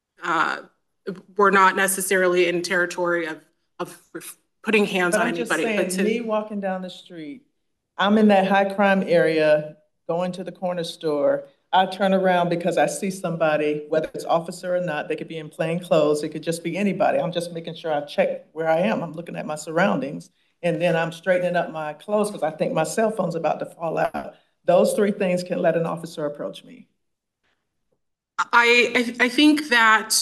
not necessarily in territory of putting hands on anybody. I'm just saying, me walking down the street, I'm in that high crime area, going to the corner store, I turn around because I see somebody, whether it's officer or not, they could be in plain clothes, it could just be anybody. I'm just making sure I check where I am. I'm looking at my surroundings, and then I'm straightening up my clothes because I think my cell phone's about to fall out. Those three things can let an officer approach me. I think that,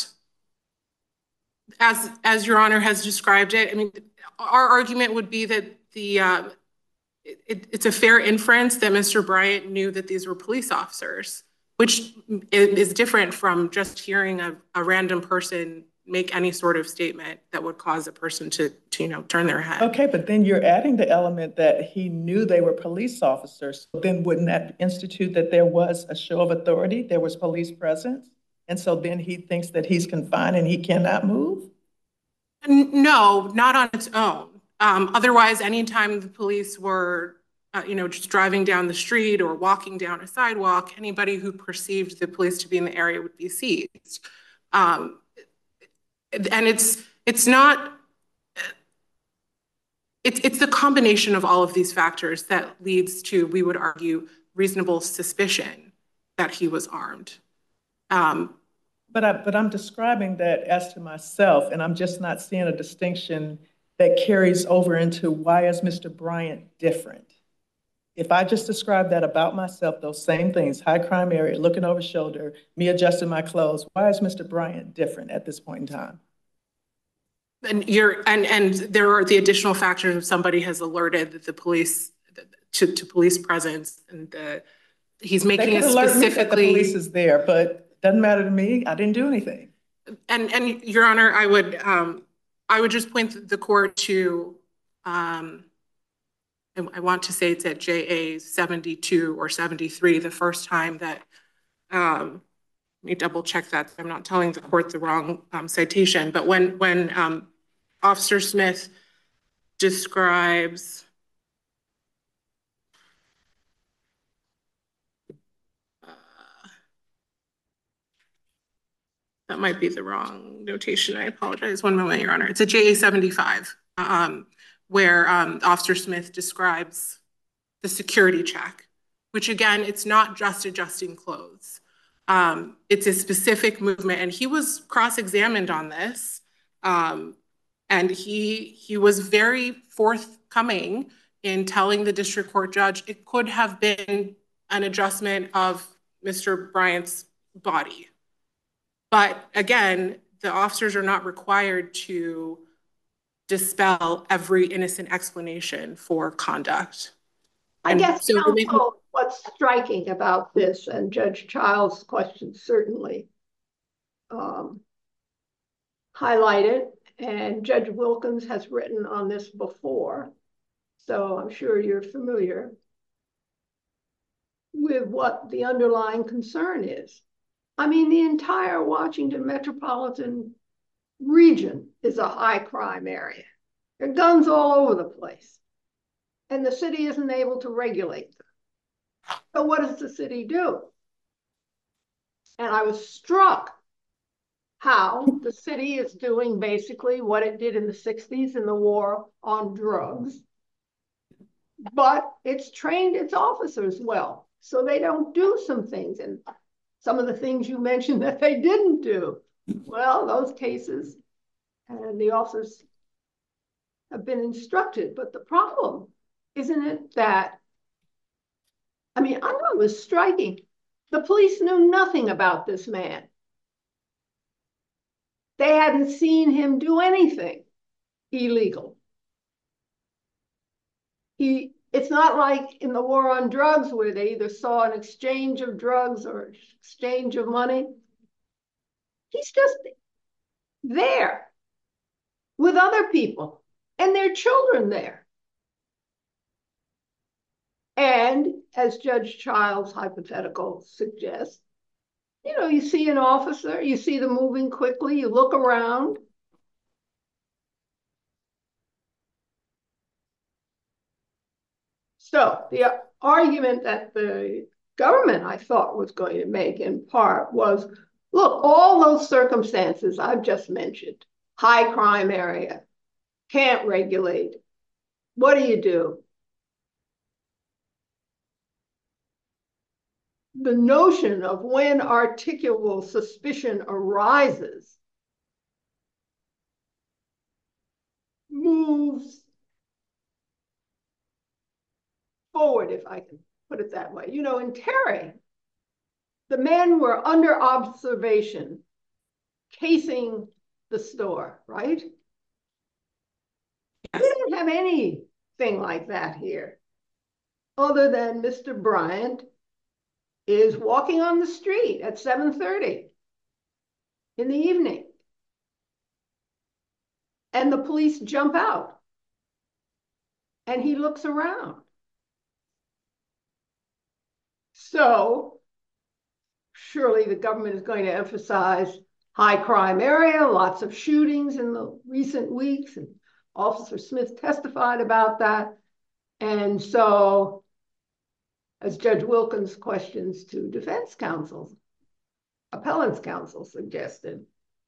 as Your Honor has described it, I mean, our argument would be that it's a fair inference that Mr. Bryant knew that these were police officers, which is different from just hearing a random person, make any sort of statement that would cause a person to turn their head. Okay, but then you're adding the element that he knew they were police officers. So then wouldn't that institute that there was a show of authority? There was police presence? And so then he thinks that he's confined and he cannot move? No, not on its own. Otherwise, anytime the police were, just driving down the street or walking down a sidewalk, anybody who perceived the police to be in the area would be seized. And it's not, it's the combination of all of these factors that leads to, we would argue, reasonable suspicion that he was armed. But I'm describing that as to myself, and I'm just not seeing a distinction that carries over into why is Mr. Bryant different? If I just describe that about myself, those same things, high crime area, looking over shoulder, me adjusting my clothes, why is Mr. Bryant different at this point in time? And there are the additional factors if somebody has alerted the police to police presence, and he's making it specifically that the police is there, but doesn't matter to me. I didn't do anything. And Your Honor, I would just point the court to I want to say it's at JA 72 or 73, the first time that, let me double check that. I'm not telling the court the wrong citation, but when Officer Smith describes that might be the wrong notation. I apologize. One moment, Your Honor. It's a JA 75. Where Officer Smith describes the security check, which again, it's not just adjusting clothes. It's a specific movement, and he was cross-examined on this. And he was very forthcoming in telling the district court judge it could have been an adjustment of Mr. Bryant's body. But again, the officers are not required to dispel every innocent explanation for conduct. I guess counsel, what's striking about this, and Judge Child's question certainly highlighted, and Judge Wilkins has written on this before, so I'm sure you're familiar with what the underlying concern is. I mean, the entire Washington metropolitan region is a high crime area. There are guns all over the place, and the city isn't able to regulate them. So what does the city do? And I was struck how the city is doing basically what it did in the 60s in the war on drugs, but it's trained its officers well, so they don't do some things. And some of the things you mentioned that they didn't do, well, those cases, and the officers have been instructed. But the problem, isn't it that, I mean, I thought it was striking. The police knew nothing about this man. They hadn't seen him do anything illegal. It's not like in the war on drugs where they either saw an exchange of drugs or exchange of money. He's just there with other people and their children there. And as Judge Child's hypothetical suggests, you know, you see an officer, you see them moving quickly, you look around. So the argument that the government, I thought, was going to make in part was, look, all those circumstances I've just mentioned, high crime area, can't regulate. What do? The notion of when articulable suspicion arises moves forward, if I can put it that way. You know, in Terry, the men were under observation, casing the store, right? We don't have anything like that here, other than Mr. Bryant is walking on the street at 7:30 in the evening. and the police jump out. And he looks around. So surely the government is going to emphasize high crime area, lots of shootings in the recent weeks, and Officer Smith testified about that. And so, as Judge Wilkins' questions to defense counsel, appellant's counsel suggested,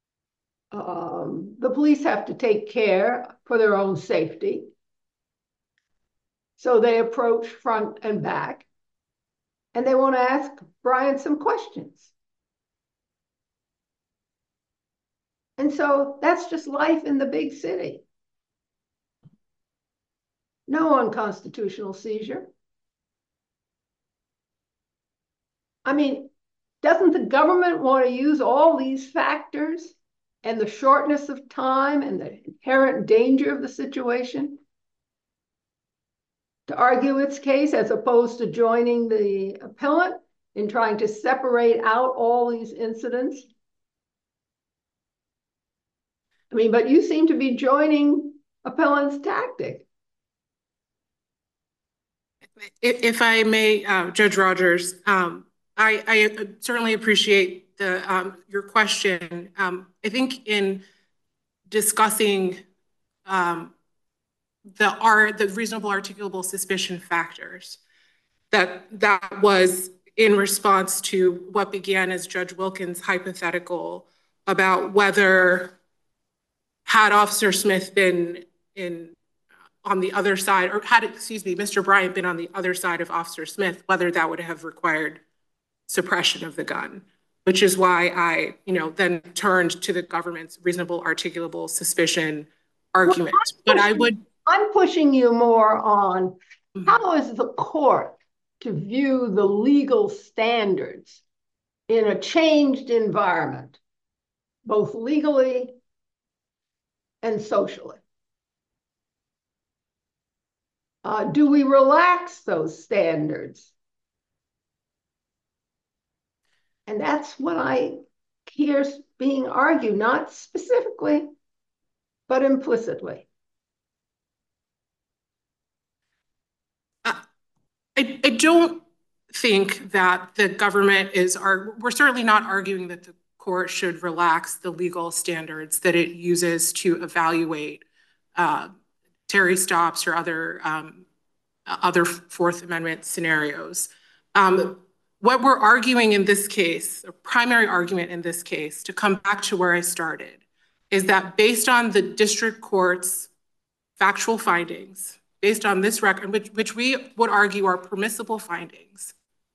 the police have to take care for their own safety. So they approach front and back, and they want to ask Bryant some questions. And so that's just life in the big city. No unconstitutional seizure. I mean, doesn't the government want to use all these factors and the shortness of time and the inherent danger of the situation to argue its case, as opposed to joining the appellant in trying to separate out all these incidents? I mean, but you seem to be joining appellant's tactic. If I may, Judge Rogers, I certainly appreciate your question. I think in discussing the reasonable articulable suspicion factors, that was in response to what began as Judge Wilkins' hypothetical about whether, had Officer Smith been on the other side, or had, Mr. Bryant been on the other side of Officer Smith, whether that would have required suppression of the gun, which is why I, then turned to the government's reasonable articulable suspicion argument. Well, I'm pushing you more on how is the court to view the legal standards in a changed environment, both legally and socially. Do we relax those standards? And that's what I hear being argued, not specifically, but implicitly. I don't think that the government we're certainly not arguing that the court should relax the legal standards that it uses to evaluate Terry stops or other Fourth Amendment scenarios. What we're arguing in this case, a primary argument in this case, to come back to where I started, is that based on the district court's factual findings, based on this record, which we would argue are permissible findings,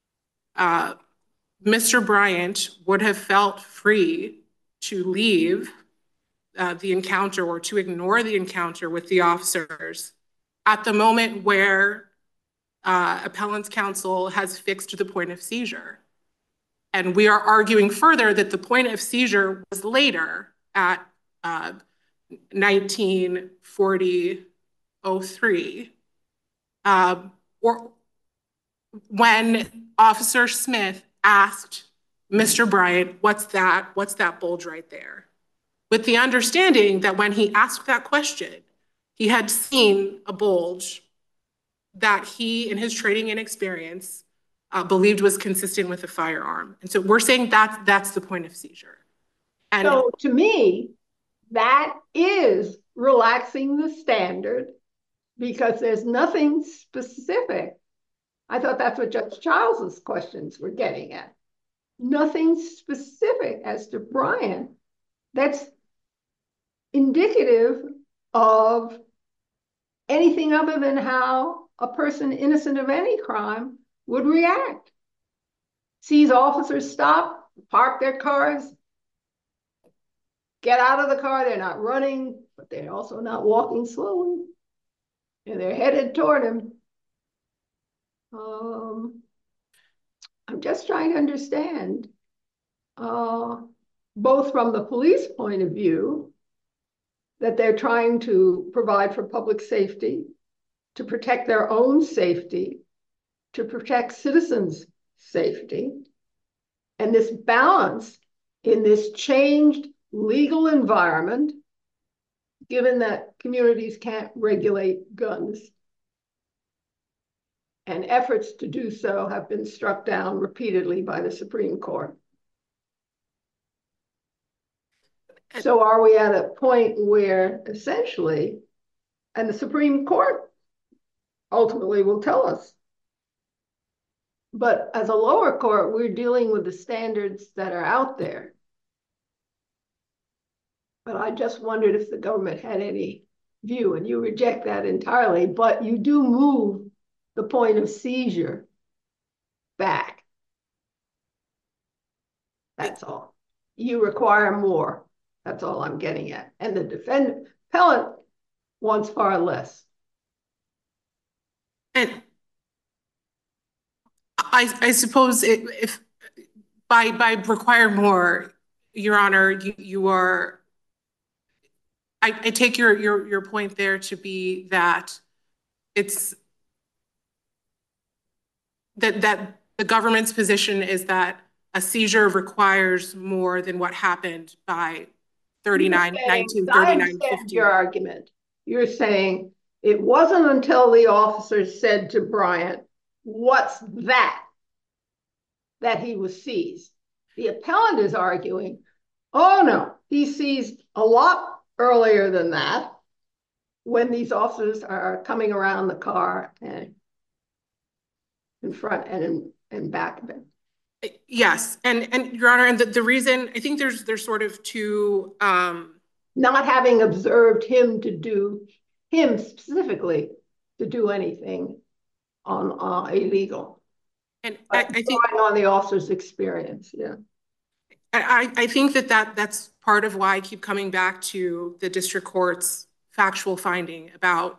Mr. Bryant would have felt free to leave the encounter or to ignore the encounter with the officers at the moment where appellant's counsel has fixed the point of seizure. And we are arguing further that the point of seizure was later at 19:40:03, or when Officer Smith asked Mr. Bryant, what's that bulge right there? With the understanding that when he asked that question, he had seen a bulge that he, in his training and experience, believed was consistent with a firearm. And so we're saying that's the point of seizure. And so to me, that is relaxing the standard because there's nothing specific. I thought that's what Judge Childs's questions were getting at. Nothing specific as to Bryant that's indicative of anything other than how a person innocent of any crime would react. Sees officers stop, park their cars, get out of the car. They're not running, but they're also not walking slowly. And they're headed toward him. I'm just trying to understand, both from the police point of view, that they're trying to provide for public safety, to protect their own safety, to protect citizens' safety, and this balance in this changed legal environment given that communities can't regulate guns, and efforts to do so have been struck down repeatedly by the Supreme Court. So are we at a point where essentially, and the Supreme Court ultimately will tell us, but as a lower court, we're dealing with the standards that are out there. But I just wondered if the government had any view, and you reject that entirely, but you do move the point of seizure back. That's all. You require more. That's all I'm getting at. And the appellant wants far less. And I suppose if by require more, Your Honor, you are. I take your point there to be that it's that the government's position is that a seizure requires more than what happened by 1939. I understand your argument. You're saying it wasn't until the officers said to Bryant, "What's that?" that he was seized. The appellant is arguing, oh no, he seized a lot earlier than that, when these officers are coming around the car and in front and back of him. Yes, and Your Honor, and the reason, I think there's sort of two. Not having observed him specifically to do anything on illegal. And I think on the officer's experience, yeah. I think that's part of why I keep coming back to the district court's factual finding about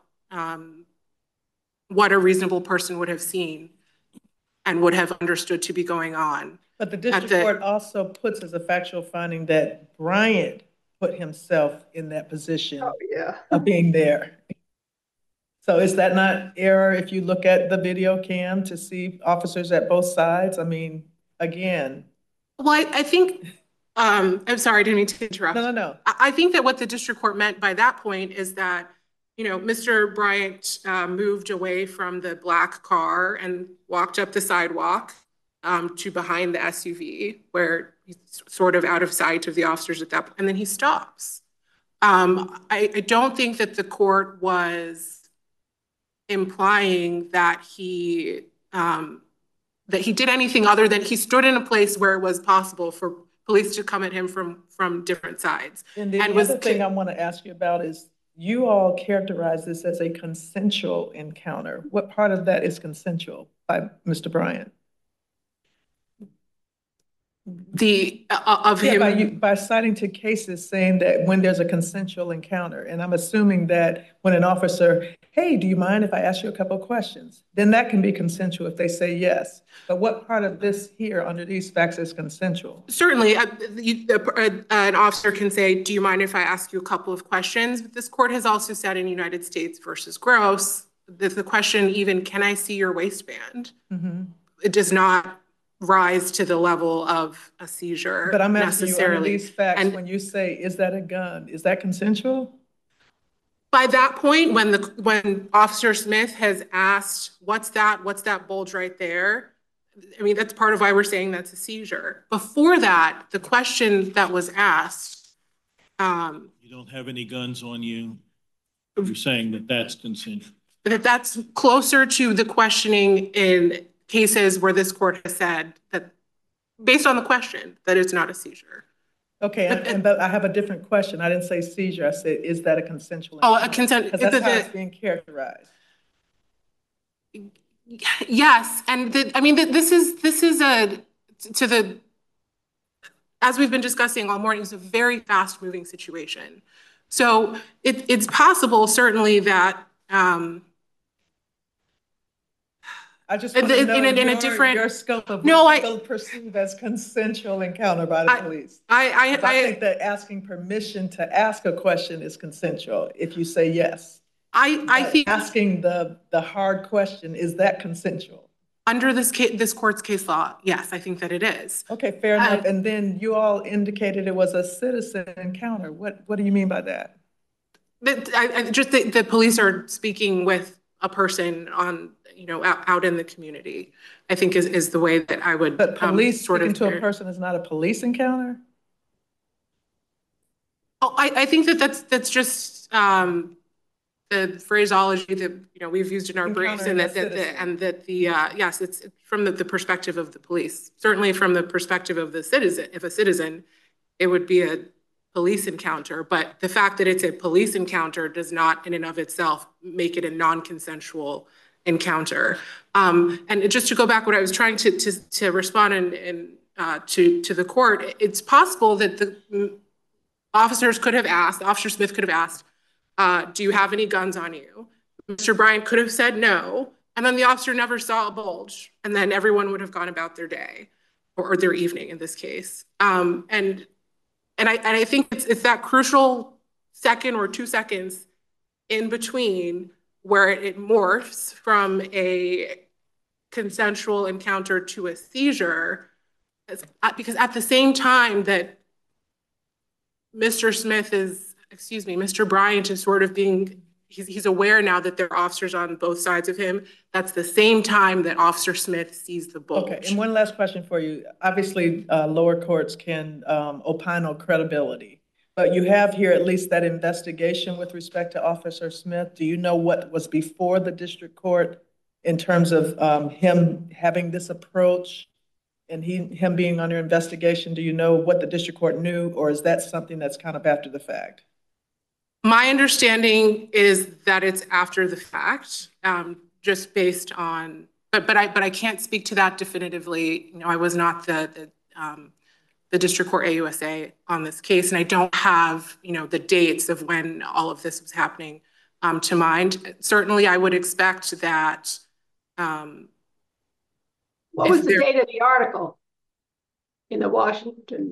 what a reasonable person would have seen and would have understood to be going on. But the district court also puts as a factual finding that Bryant put himself in that position of being there. So is that not error if you look at the video cam to see officers at both sides? I mean, again. Well, I think, I'm sorry, I didn't mean to interrupt. No. I think that what the district court meant by that point is that, Mr. Bryant moved away from the black car and walked up the sidewalk to behind the SUV, where he's sort of out of sight of the officers at that point, and then he stops. I don't think that the court was implying that he did anything other than he stood in a place where it was possible for police to come at him from different sides. And the other thing I want to ask you about is, you all characterize this as a consensual encounter. What part of that is consensual by Mr. Bryant? By citing to cases saying that when there's a consensual encounter, and I'm assuming that when an officer, hey, do you mind if I ask you a couple of questions? Then that can be consensual if they say yes. But what part of this here under these facts is consensual? Certainly, an officer can say, do you mind if I ask you a couple of questions? But this court has also said in United States versus Gross, that the question even, can I see your waistband? Mm-hmm. It does not rise to the level of a seizure. But I'm asking you under these facts, and when you say, is that a gun? Is that consensual? By that point, when Officer Smith has asked, what's that bulge right there? I mean, that's part of why we're saying that's a seizure. Before that, the question that was asked. You don't have any guns on you. You're saying that that's consensual. That's closer to the questioning in cases where this court has said that, based on the question, that it's not a seizure. Okay, but I have a different question. I didn't say seizure. I said, is that a consensual? Oh, a consent. Because that's how it's being characterized. Yes, and this is as we've been discussing all morning, it's a very fast-moving situation. So it's possible, certainly, that. I just want to know your scope of what people perceive as consensual encounter by the police. I think that asking permission to ask a question is consensual if you say yes. I think asking the hard question, is that consensual? Under this court's case law, yes, I think that it is. Okay, fair enough. And then you all indicated it was a citizen encounter. What do you mean by that? The police are speaking with a person on, out in the community, I think is the way that I would. But police sort speaking of to a person is not a police encounter? Oh, I think that's just the phraseology that we've used in our briefs, and yes, it's from the perspective of the police. Certainly, from the perspective of the citizen, if a citizen, it would be a police encounter. But the fact that it's a police encounter does not, in and of itself, make it a non-consensual encounter. And just to go back, what I was trying to respond to the court, it's possible that the Officer Smith could have asked, do you have any guns on you? Mr. Bryant could have said no, and then the officer never saw a bulge, and then everyone would have gone about their day or their evening in this case. And I think it's that crucial second or 2 seconds in between where it morphs from a consensual encounter to a seizure, because at the same time that Mr. Bryant is sort of he's aware now that there are officers on both sides of him. That's the same time that Officer Smith sees the bulge. Okay, and one last question for you. Obviously, lower courts can opine on credibility, but you have here at least that investigation with respect to Officer Smith. Do you know what was before the district court in terms of him having this approach and him being under investigation? Do you know what the district court knew, or is that something that's kind of after the fact? My understanding is that it's after the fact, just based on, but I can't speak to that definitively. I was not the district court AUSA on this case, and I don't have the dates of when all of this was happening to mind. Certainly, I would expect that. What was the date of the article in the Washington?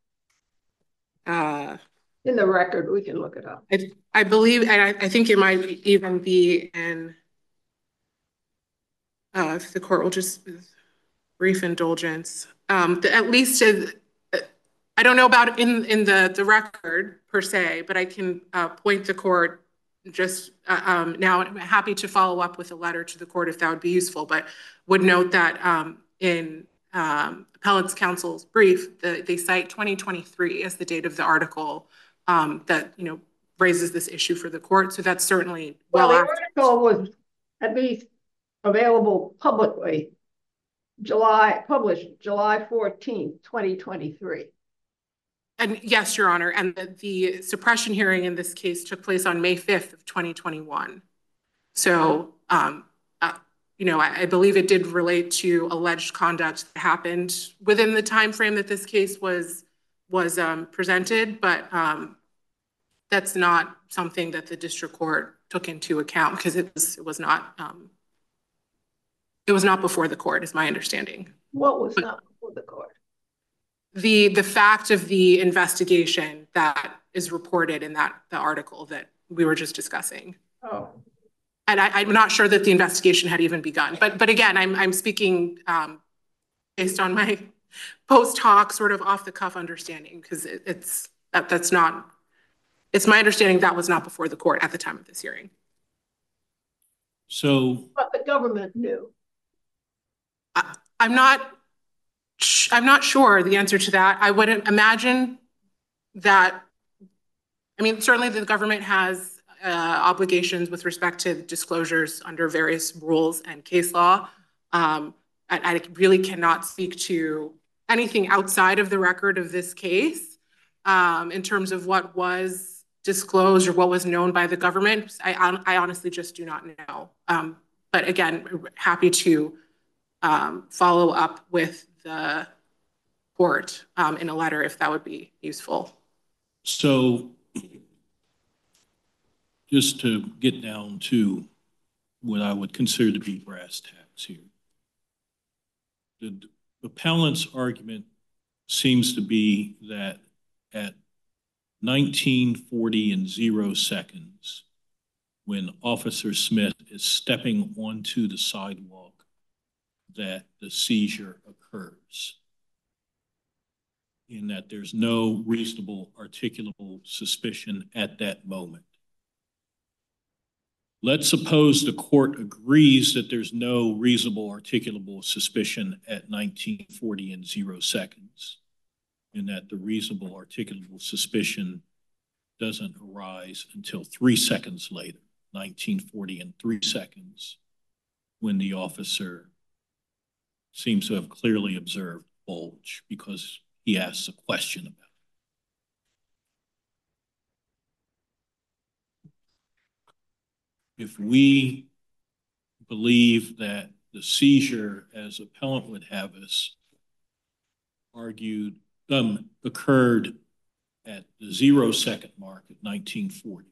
In the record, we can look it up. I believe, and I think it might even be in, if the court will just brief indulgence. At least, I don't know about in the record per se, but I can point the court just now. I'm happy to follow up with a letter to the court if that would be useful, but would note that in Appellate's counsel's brief, they cite 2023 as the date of the article that raises this issue for the court. So that's certainly well. The article was at least available publicly, published July 14th, 2023. And yes, Your Honor, and the suppression hearing in this case took place on May 5th of 2021. So, I believe it did relate to alleged conduct that happened within the time frame that this case was presented, but that's not something that the district court took into account because it was not before the court, is my understanding. What was not before the court? The fact of the investigation that is reported in the article that we were just discussing. Oh. And I'm not sure that the investigation had even begun. But again, I'm speaking based on my post hoc sort of off the cuff understanding, because it's my understanding that was not before the court at the time of this hearing. So, but the government knew. I'm not sure the answer to that. I wouldn't imagine that. I mean, certainly the government has obligations with respect to disclosures under various rules and case law. I really cannot speak to anything outside of the record of this case in terms of what was disclosed or what was known by the government. I honestly just do not know. But again, happy to follow up with the court in a letter if that would be useful. So just to get down to what I would consider to be brass tacks here. The appellant's argument seems to be that at 19:40 and 0 seconds, when Officer Smith is stepping onto the sidewalk, that the seizure occurs, in that there's no reasonable articulable suspicion at that moment. let's suppose the court agrees that there's no reasonable articulable suspicion at 1940 and 0 seconds, and that the reasonable articulable suspicion doesn't arise until 3 seconds later, 1940 and 3 seconds, when the officer seems to have clearly observed bulge because he asks a question about it. If we believe that the seizure, as appellant would have us argued, occurred at the 0 second mark at 1940,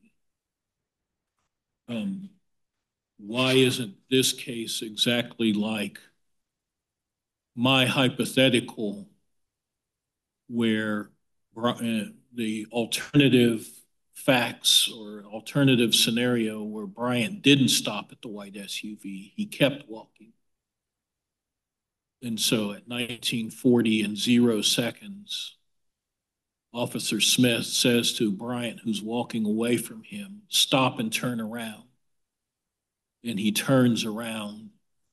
why isn't this case exactly like my hypothetical where the alternative facts or alternative scenario where Bryant didn't stop at the white SUV, he kept walking. And so at 1940 and 0 seconds, Officer Smith says to Bryant, who's walking away from him, stop and turn around. And he turns around,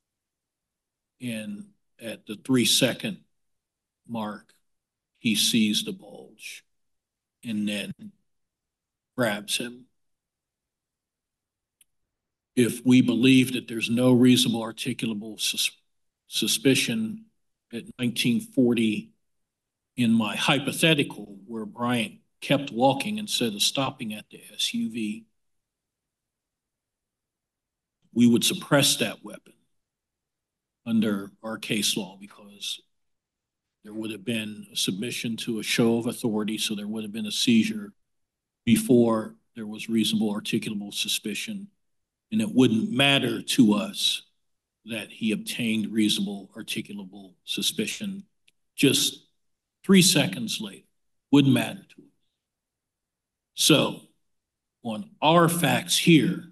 and at the 3 second mark, he sees the bulge and then grabs him. If we believe that there's no reasonable articulable suspicion at 1940 in my hypothetical where Bryant kept walking instead of stopping at the SUV, we would suppress that weapon under our case law because there would have been a submission to a show of authority, so there would have been a seizure before there was reasonable articulable suspicion, and it wouldn't matter to us that he obtained reasonable articulable suspicion just 3 seconds later. Wouldn't matter to us. So on our facts here,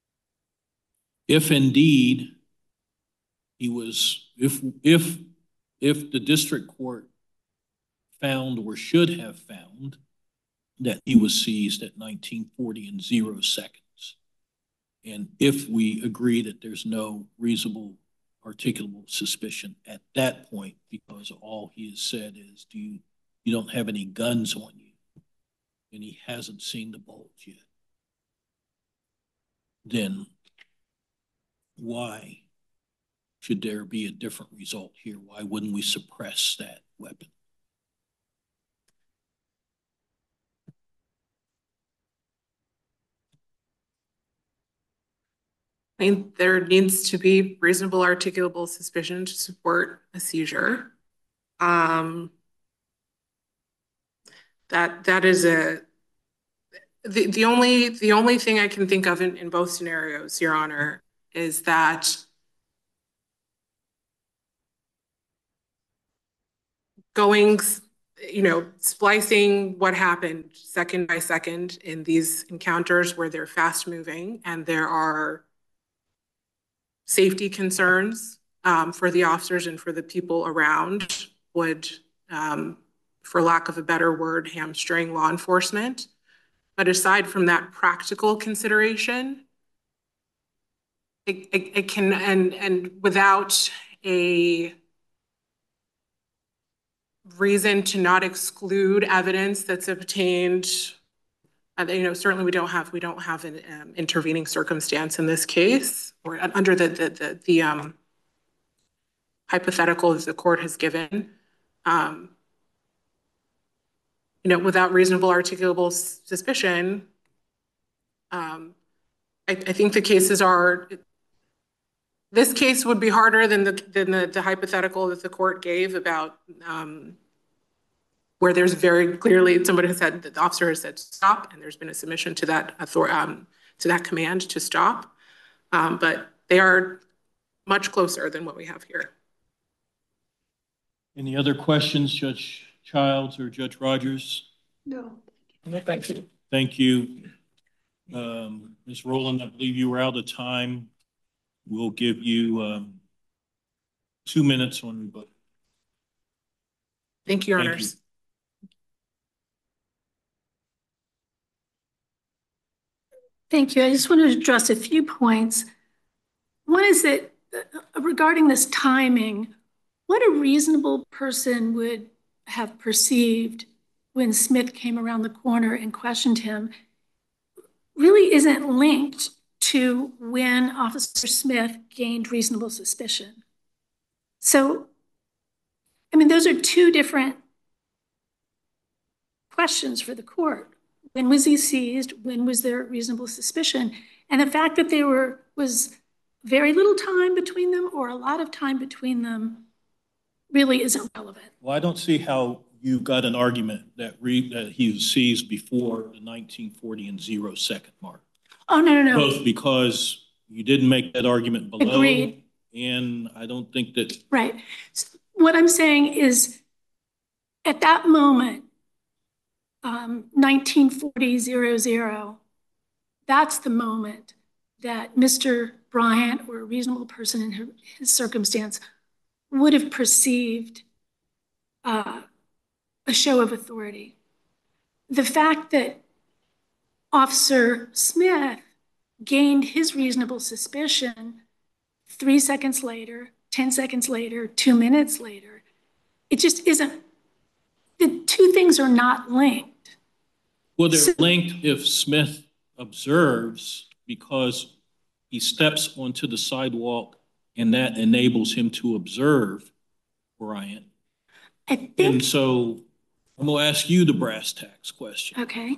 if indeed he was, if the district court found or should have found that he was seized at 1940 and 0 seconds, and if we agree that there's no reasonable articulable suspicion at that point because all he has said is, you don't have any guns on you, and he hasn't seen the bulge yet, then why should there be a different result here? Why wouldn't we suppress that weapon? I mean, there needs to be reasonable articulable suspicion to support a seizure. That is the only thing I can think of in both scenarios, Your Honor, is that going, splicing what happened second by second in these encounters where they're fast moving and there are safety concerns for the officers and for the people around would, for lack of a better word, hamstring law enforcement. But aside from that practical consideration, it can, and without a reason to not exclude evidence that's obtained, certainly we don't have an intervening circumstance in this case, or under the hypothetical that the court has given. Without reasonable articulable suspicion, I think the cases are, this case would be harder than the hypothetical that the court gave about where there's very clearly somebody has said that the officer has said stop, and there's been a submission to that to that command to stop. But they are much closer than what we have here. Any other questions, Judge Childs or Judge Rogers? No. No, thank you. Thank you. Ms. Rowland, I believe you were out of time. We'll give you 2 minutes on rebuttal. Thank you, Your Honors. Thank you. I just wanted to address a few points. One is that regarding this timing, what a reasonable person would have perceived when Smith came around the corner and questioned him really isn't linked to when Officer Smith gained reasonable suspicion. So, I mean, those are two different questions for the court. When was he seized? When was there reasonable suspicion? And the fact that there was very little time between them or a lot of time between them really isn't relevant. Well, I don't see how you got an argument that he was seized before the 1940 and 0 second mark. Oh, no. Both because you didn't make that argument below. Agreed. And I don't think that. Right. What I'm saying is at that moment, 1940-00, that's the moment that Mr. Bryant or a reasonable person in his circumstance would have perceived a show of authority. The fact that Officer Smith gained his reasonable suspicion 3 seconds later, 10 seconds later, 2 minutes later, it just isn't, the two things are not linked. Well, they're linked if Smith observes because he steps onto the sidewalk and that enables him to observe Bryant. And so I'm going to ask you the brass tacks question. Okay.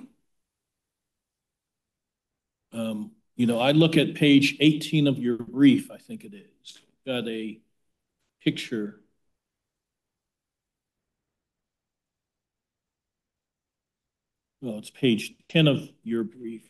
You know, I look at page 18 of your brief, I think it is. Got a picture. Well, it's page 10 of your brief.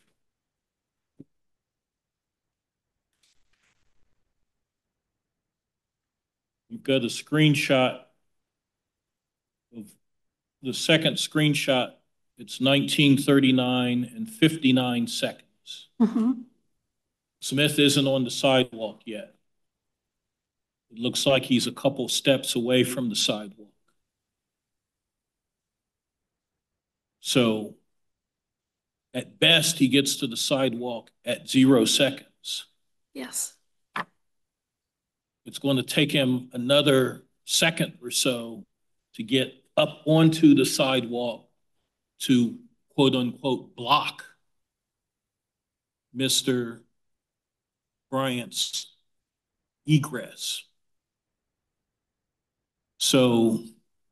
You've got a screenshot of the second screenshot. It's 1939 and 59 seconds. Mm-hmm. Smith isn't on the sidewalk yet. It looks like he's a couple steps away from the sidewalk. So at best, he gets to the sidewalk at 0 seconds. Yes. It's going to take him another second or so to get up onto the sidewalk to quote unquote block Mr. Bryant's egress. So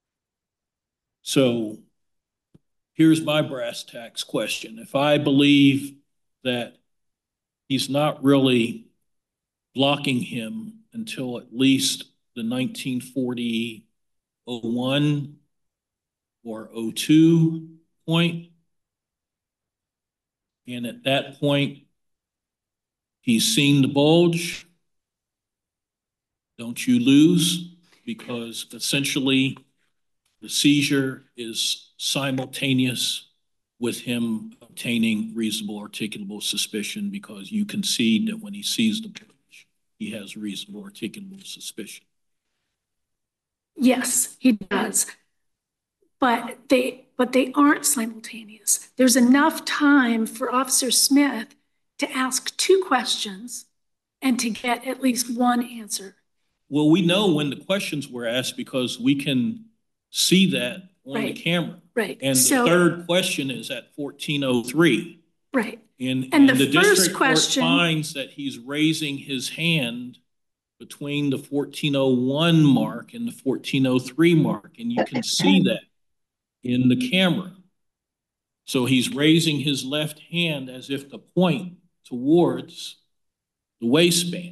here's my brass tacks question. If I believe that he's not really blocking him until at least the 1940 01 or 02 point, and at that point, he's seen the bulge, don't you lose? Because essentially the seizure is simultaneous with him obtaining reasonable articulable suspicion because you concede that when he sees the bulge, he has reasonable articulable suspicion. Yes, he does. But they aren't simultaneous. There's enough time for Officer Smith to ask 2 questions and to get at least one answer. Well, we know when the questions were asked because we can see that on the camera. Right. And the third question is at 14:03. Right. And the district first question court finds that he's raising his hand between the 14:01 mark and the 14:03 mark, and you can see that in the camera. So he's raising his left hand as if to point towards the waistband.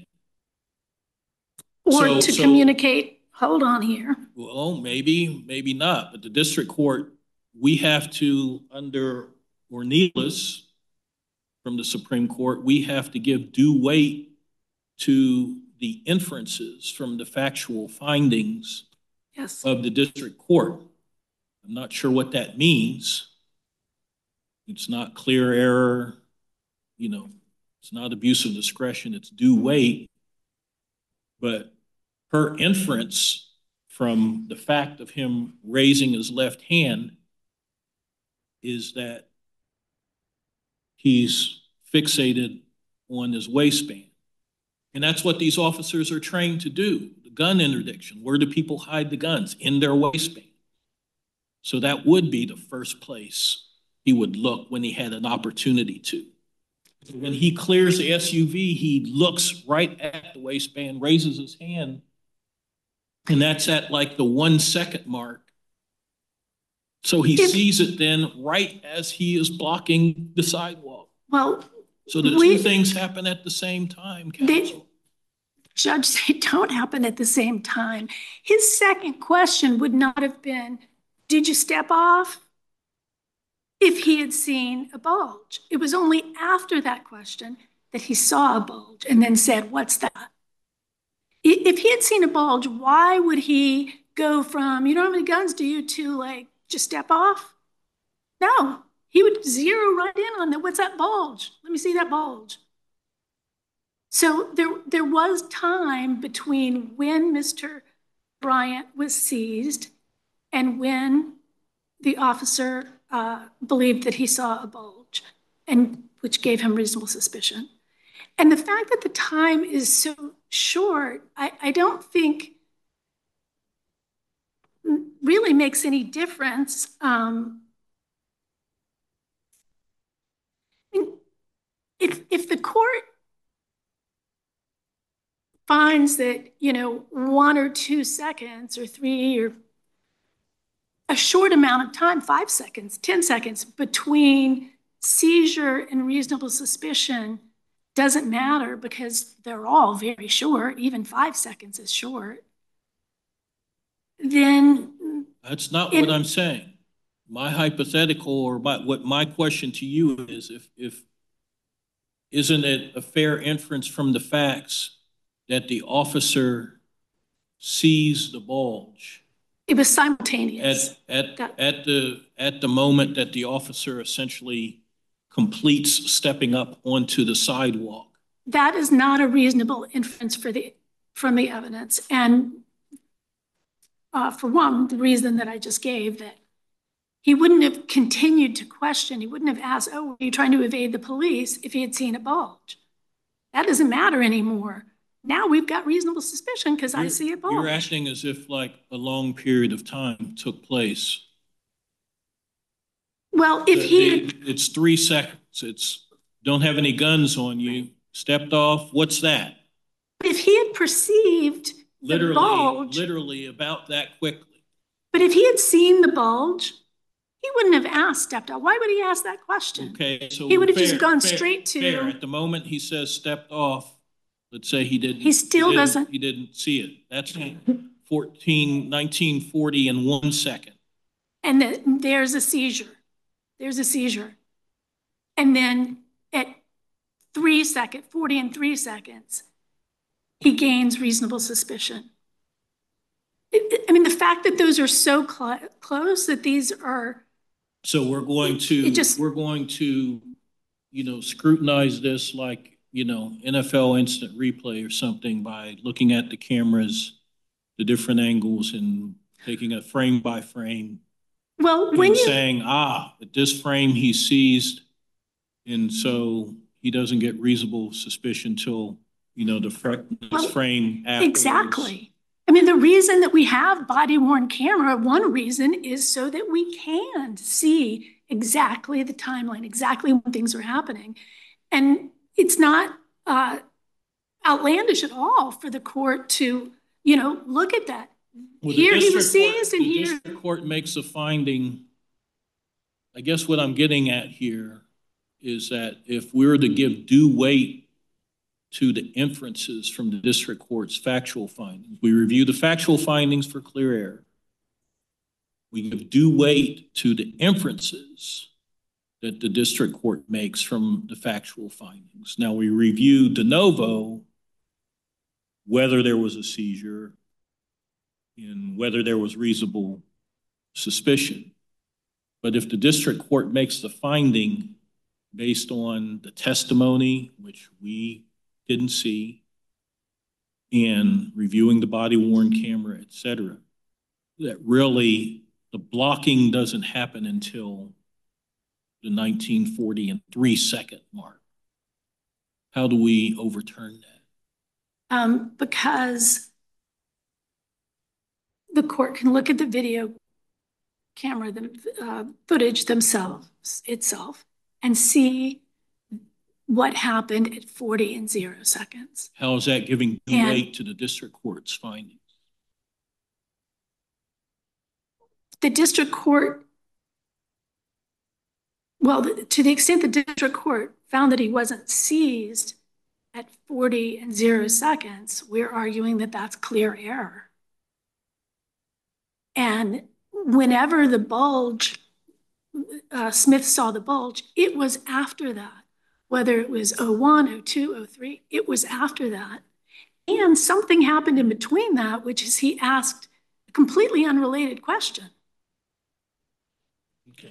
Or to communicate, hold on here. Well, maybe not, but the district court, we have to, under Ornelas from the Supreme Court, we have to give due weight to the inferences from the factual findings of the district court. I'm not sure what that means. It's not clear error, you know, it's not abuse of discretion, it's due weight. But her inference from the fact of him raising his left hand is that he's fixated on his waistband. And that's what these officers are trained to do. The gun interdiction, where do people hide the guns? In their waistband. So that would be the first place he would look when he had an opportunity to. When he clears the SUV, he looks right at the waistband, raises his hand, and that's at like the 1 second mark. So he sees it then right as he is blocking the sidewalk. Well, so the two things happen at the same time, counsel. Judge, they don't happen at the same time. His second question would not have been, did you step off? If he had seen a bulge. It was only after that question that he saw a bulge and then said, what's that? If he had seen a bulge, why would he go from, you don't have any guns, do you, to like, just step off? No, he would zero right in on that. What's that bulge? Let me see that bulge. So there was time between when Mr. Bryant was seized and when the officer believed that he saw a bulge, and which gave him reasonable suspicion. And the fact that the time is so short, I don't think really makes any difference. If the court finds that, 1 or 2 seconds or 3 or a short amount of time, 5 seconds, 10 seconds between seizure and reasonable suspicion doesn't matter because they're all very short, even 5 seconds is short, then... That's not what I'm saying. My hypothetical or what my question to you is, if isn't it a fair inference from the facts that the officer sees the bulge? It was simultaneous. At the moment that the officer essentially completes stepping up onto the sidewalk. That is not a reasonable inference from the evidence. And for one, the reason that I just gave, that he wouldn't have continued to question, he wouldn't have asked, oh, are you trying to evade the police if he had seen a bulge? That doesn't matter anymore. Now we've got reasonable suspicion because I see a bulge. You're acting as if like a long period of time took place. Well, if it's 3 seconds. It's don't have any guns on you. Stepped off. What's that? If he had perceived the bulge. Literally about that quickly. But if he had seen the bulge, he wouldn't have asked stepped off. Why would he ask that question? Okay, so he would have just gone straight to. At the moment he says stepped off, let's say he didn't. He still doesn't. He didn't see it. That's 1940 in 1 second. And there's a seizure. There's a seizure. And then at 40 and 3 seconds, he gains reasonable suspicion. I mean, the fact that those are so close, that these are. So we're going to, scrutinize this like, NFL instant replay or something by looking at the cameras, the different angles, and taking a frame by frame. Well, when you saying, at this frame he seized, and so he doesn't get reasonable suspicion till, the frame afterwards. Exactly. I mean, the reason that we have body-worn camera, one reason is so that we can see exactly the timeline, exactly when things are happening. And it's not outlandish at all for the court to, look at that. Well, here he was seized and here. The district court makes a finding. I guess what I'm getting at here is that if we were to give due weight to the inferences from the district court's factual findings, we review the factual findings for clear error. We give due weight to the inferences that the district court makes from the factual findings. Now we review de novo whether there was a seizure and whether there was reasonable suspicion. But if the district court makes the finding based on the testimony, which we didn't see, and reviewing the body-worn camera, et cetera, that really the blocking doesn't happen until the 1940 and 3 second mark. How do we overturn that? Because the court can look at the video camera, the footage itself, and see what happened at 40 and 0 seconds. How is that giving due And- weight to the district court's findings? The district court, well, to the extent the district court found that he wasn't seized at 40 and 0 seconds, we're arguing that that's clear error. And whenever the bulge, Smith saw the bulge, it was after that. Whether it was 01, 02, 03, it was after that. And something happened in between that, which is he asked a completely unrelated question. Okay.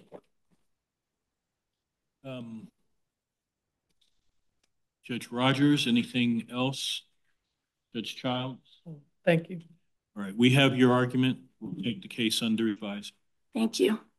Judge Rogers, anything else? Judge Childs? Thank you. All right, we have your argument. We'll take the case under advisement. Thank you.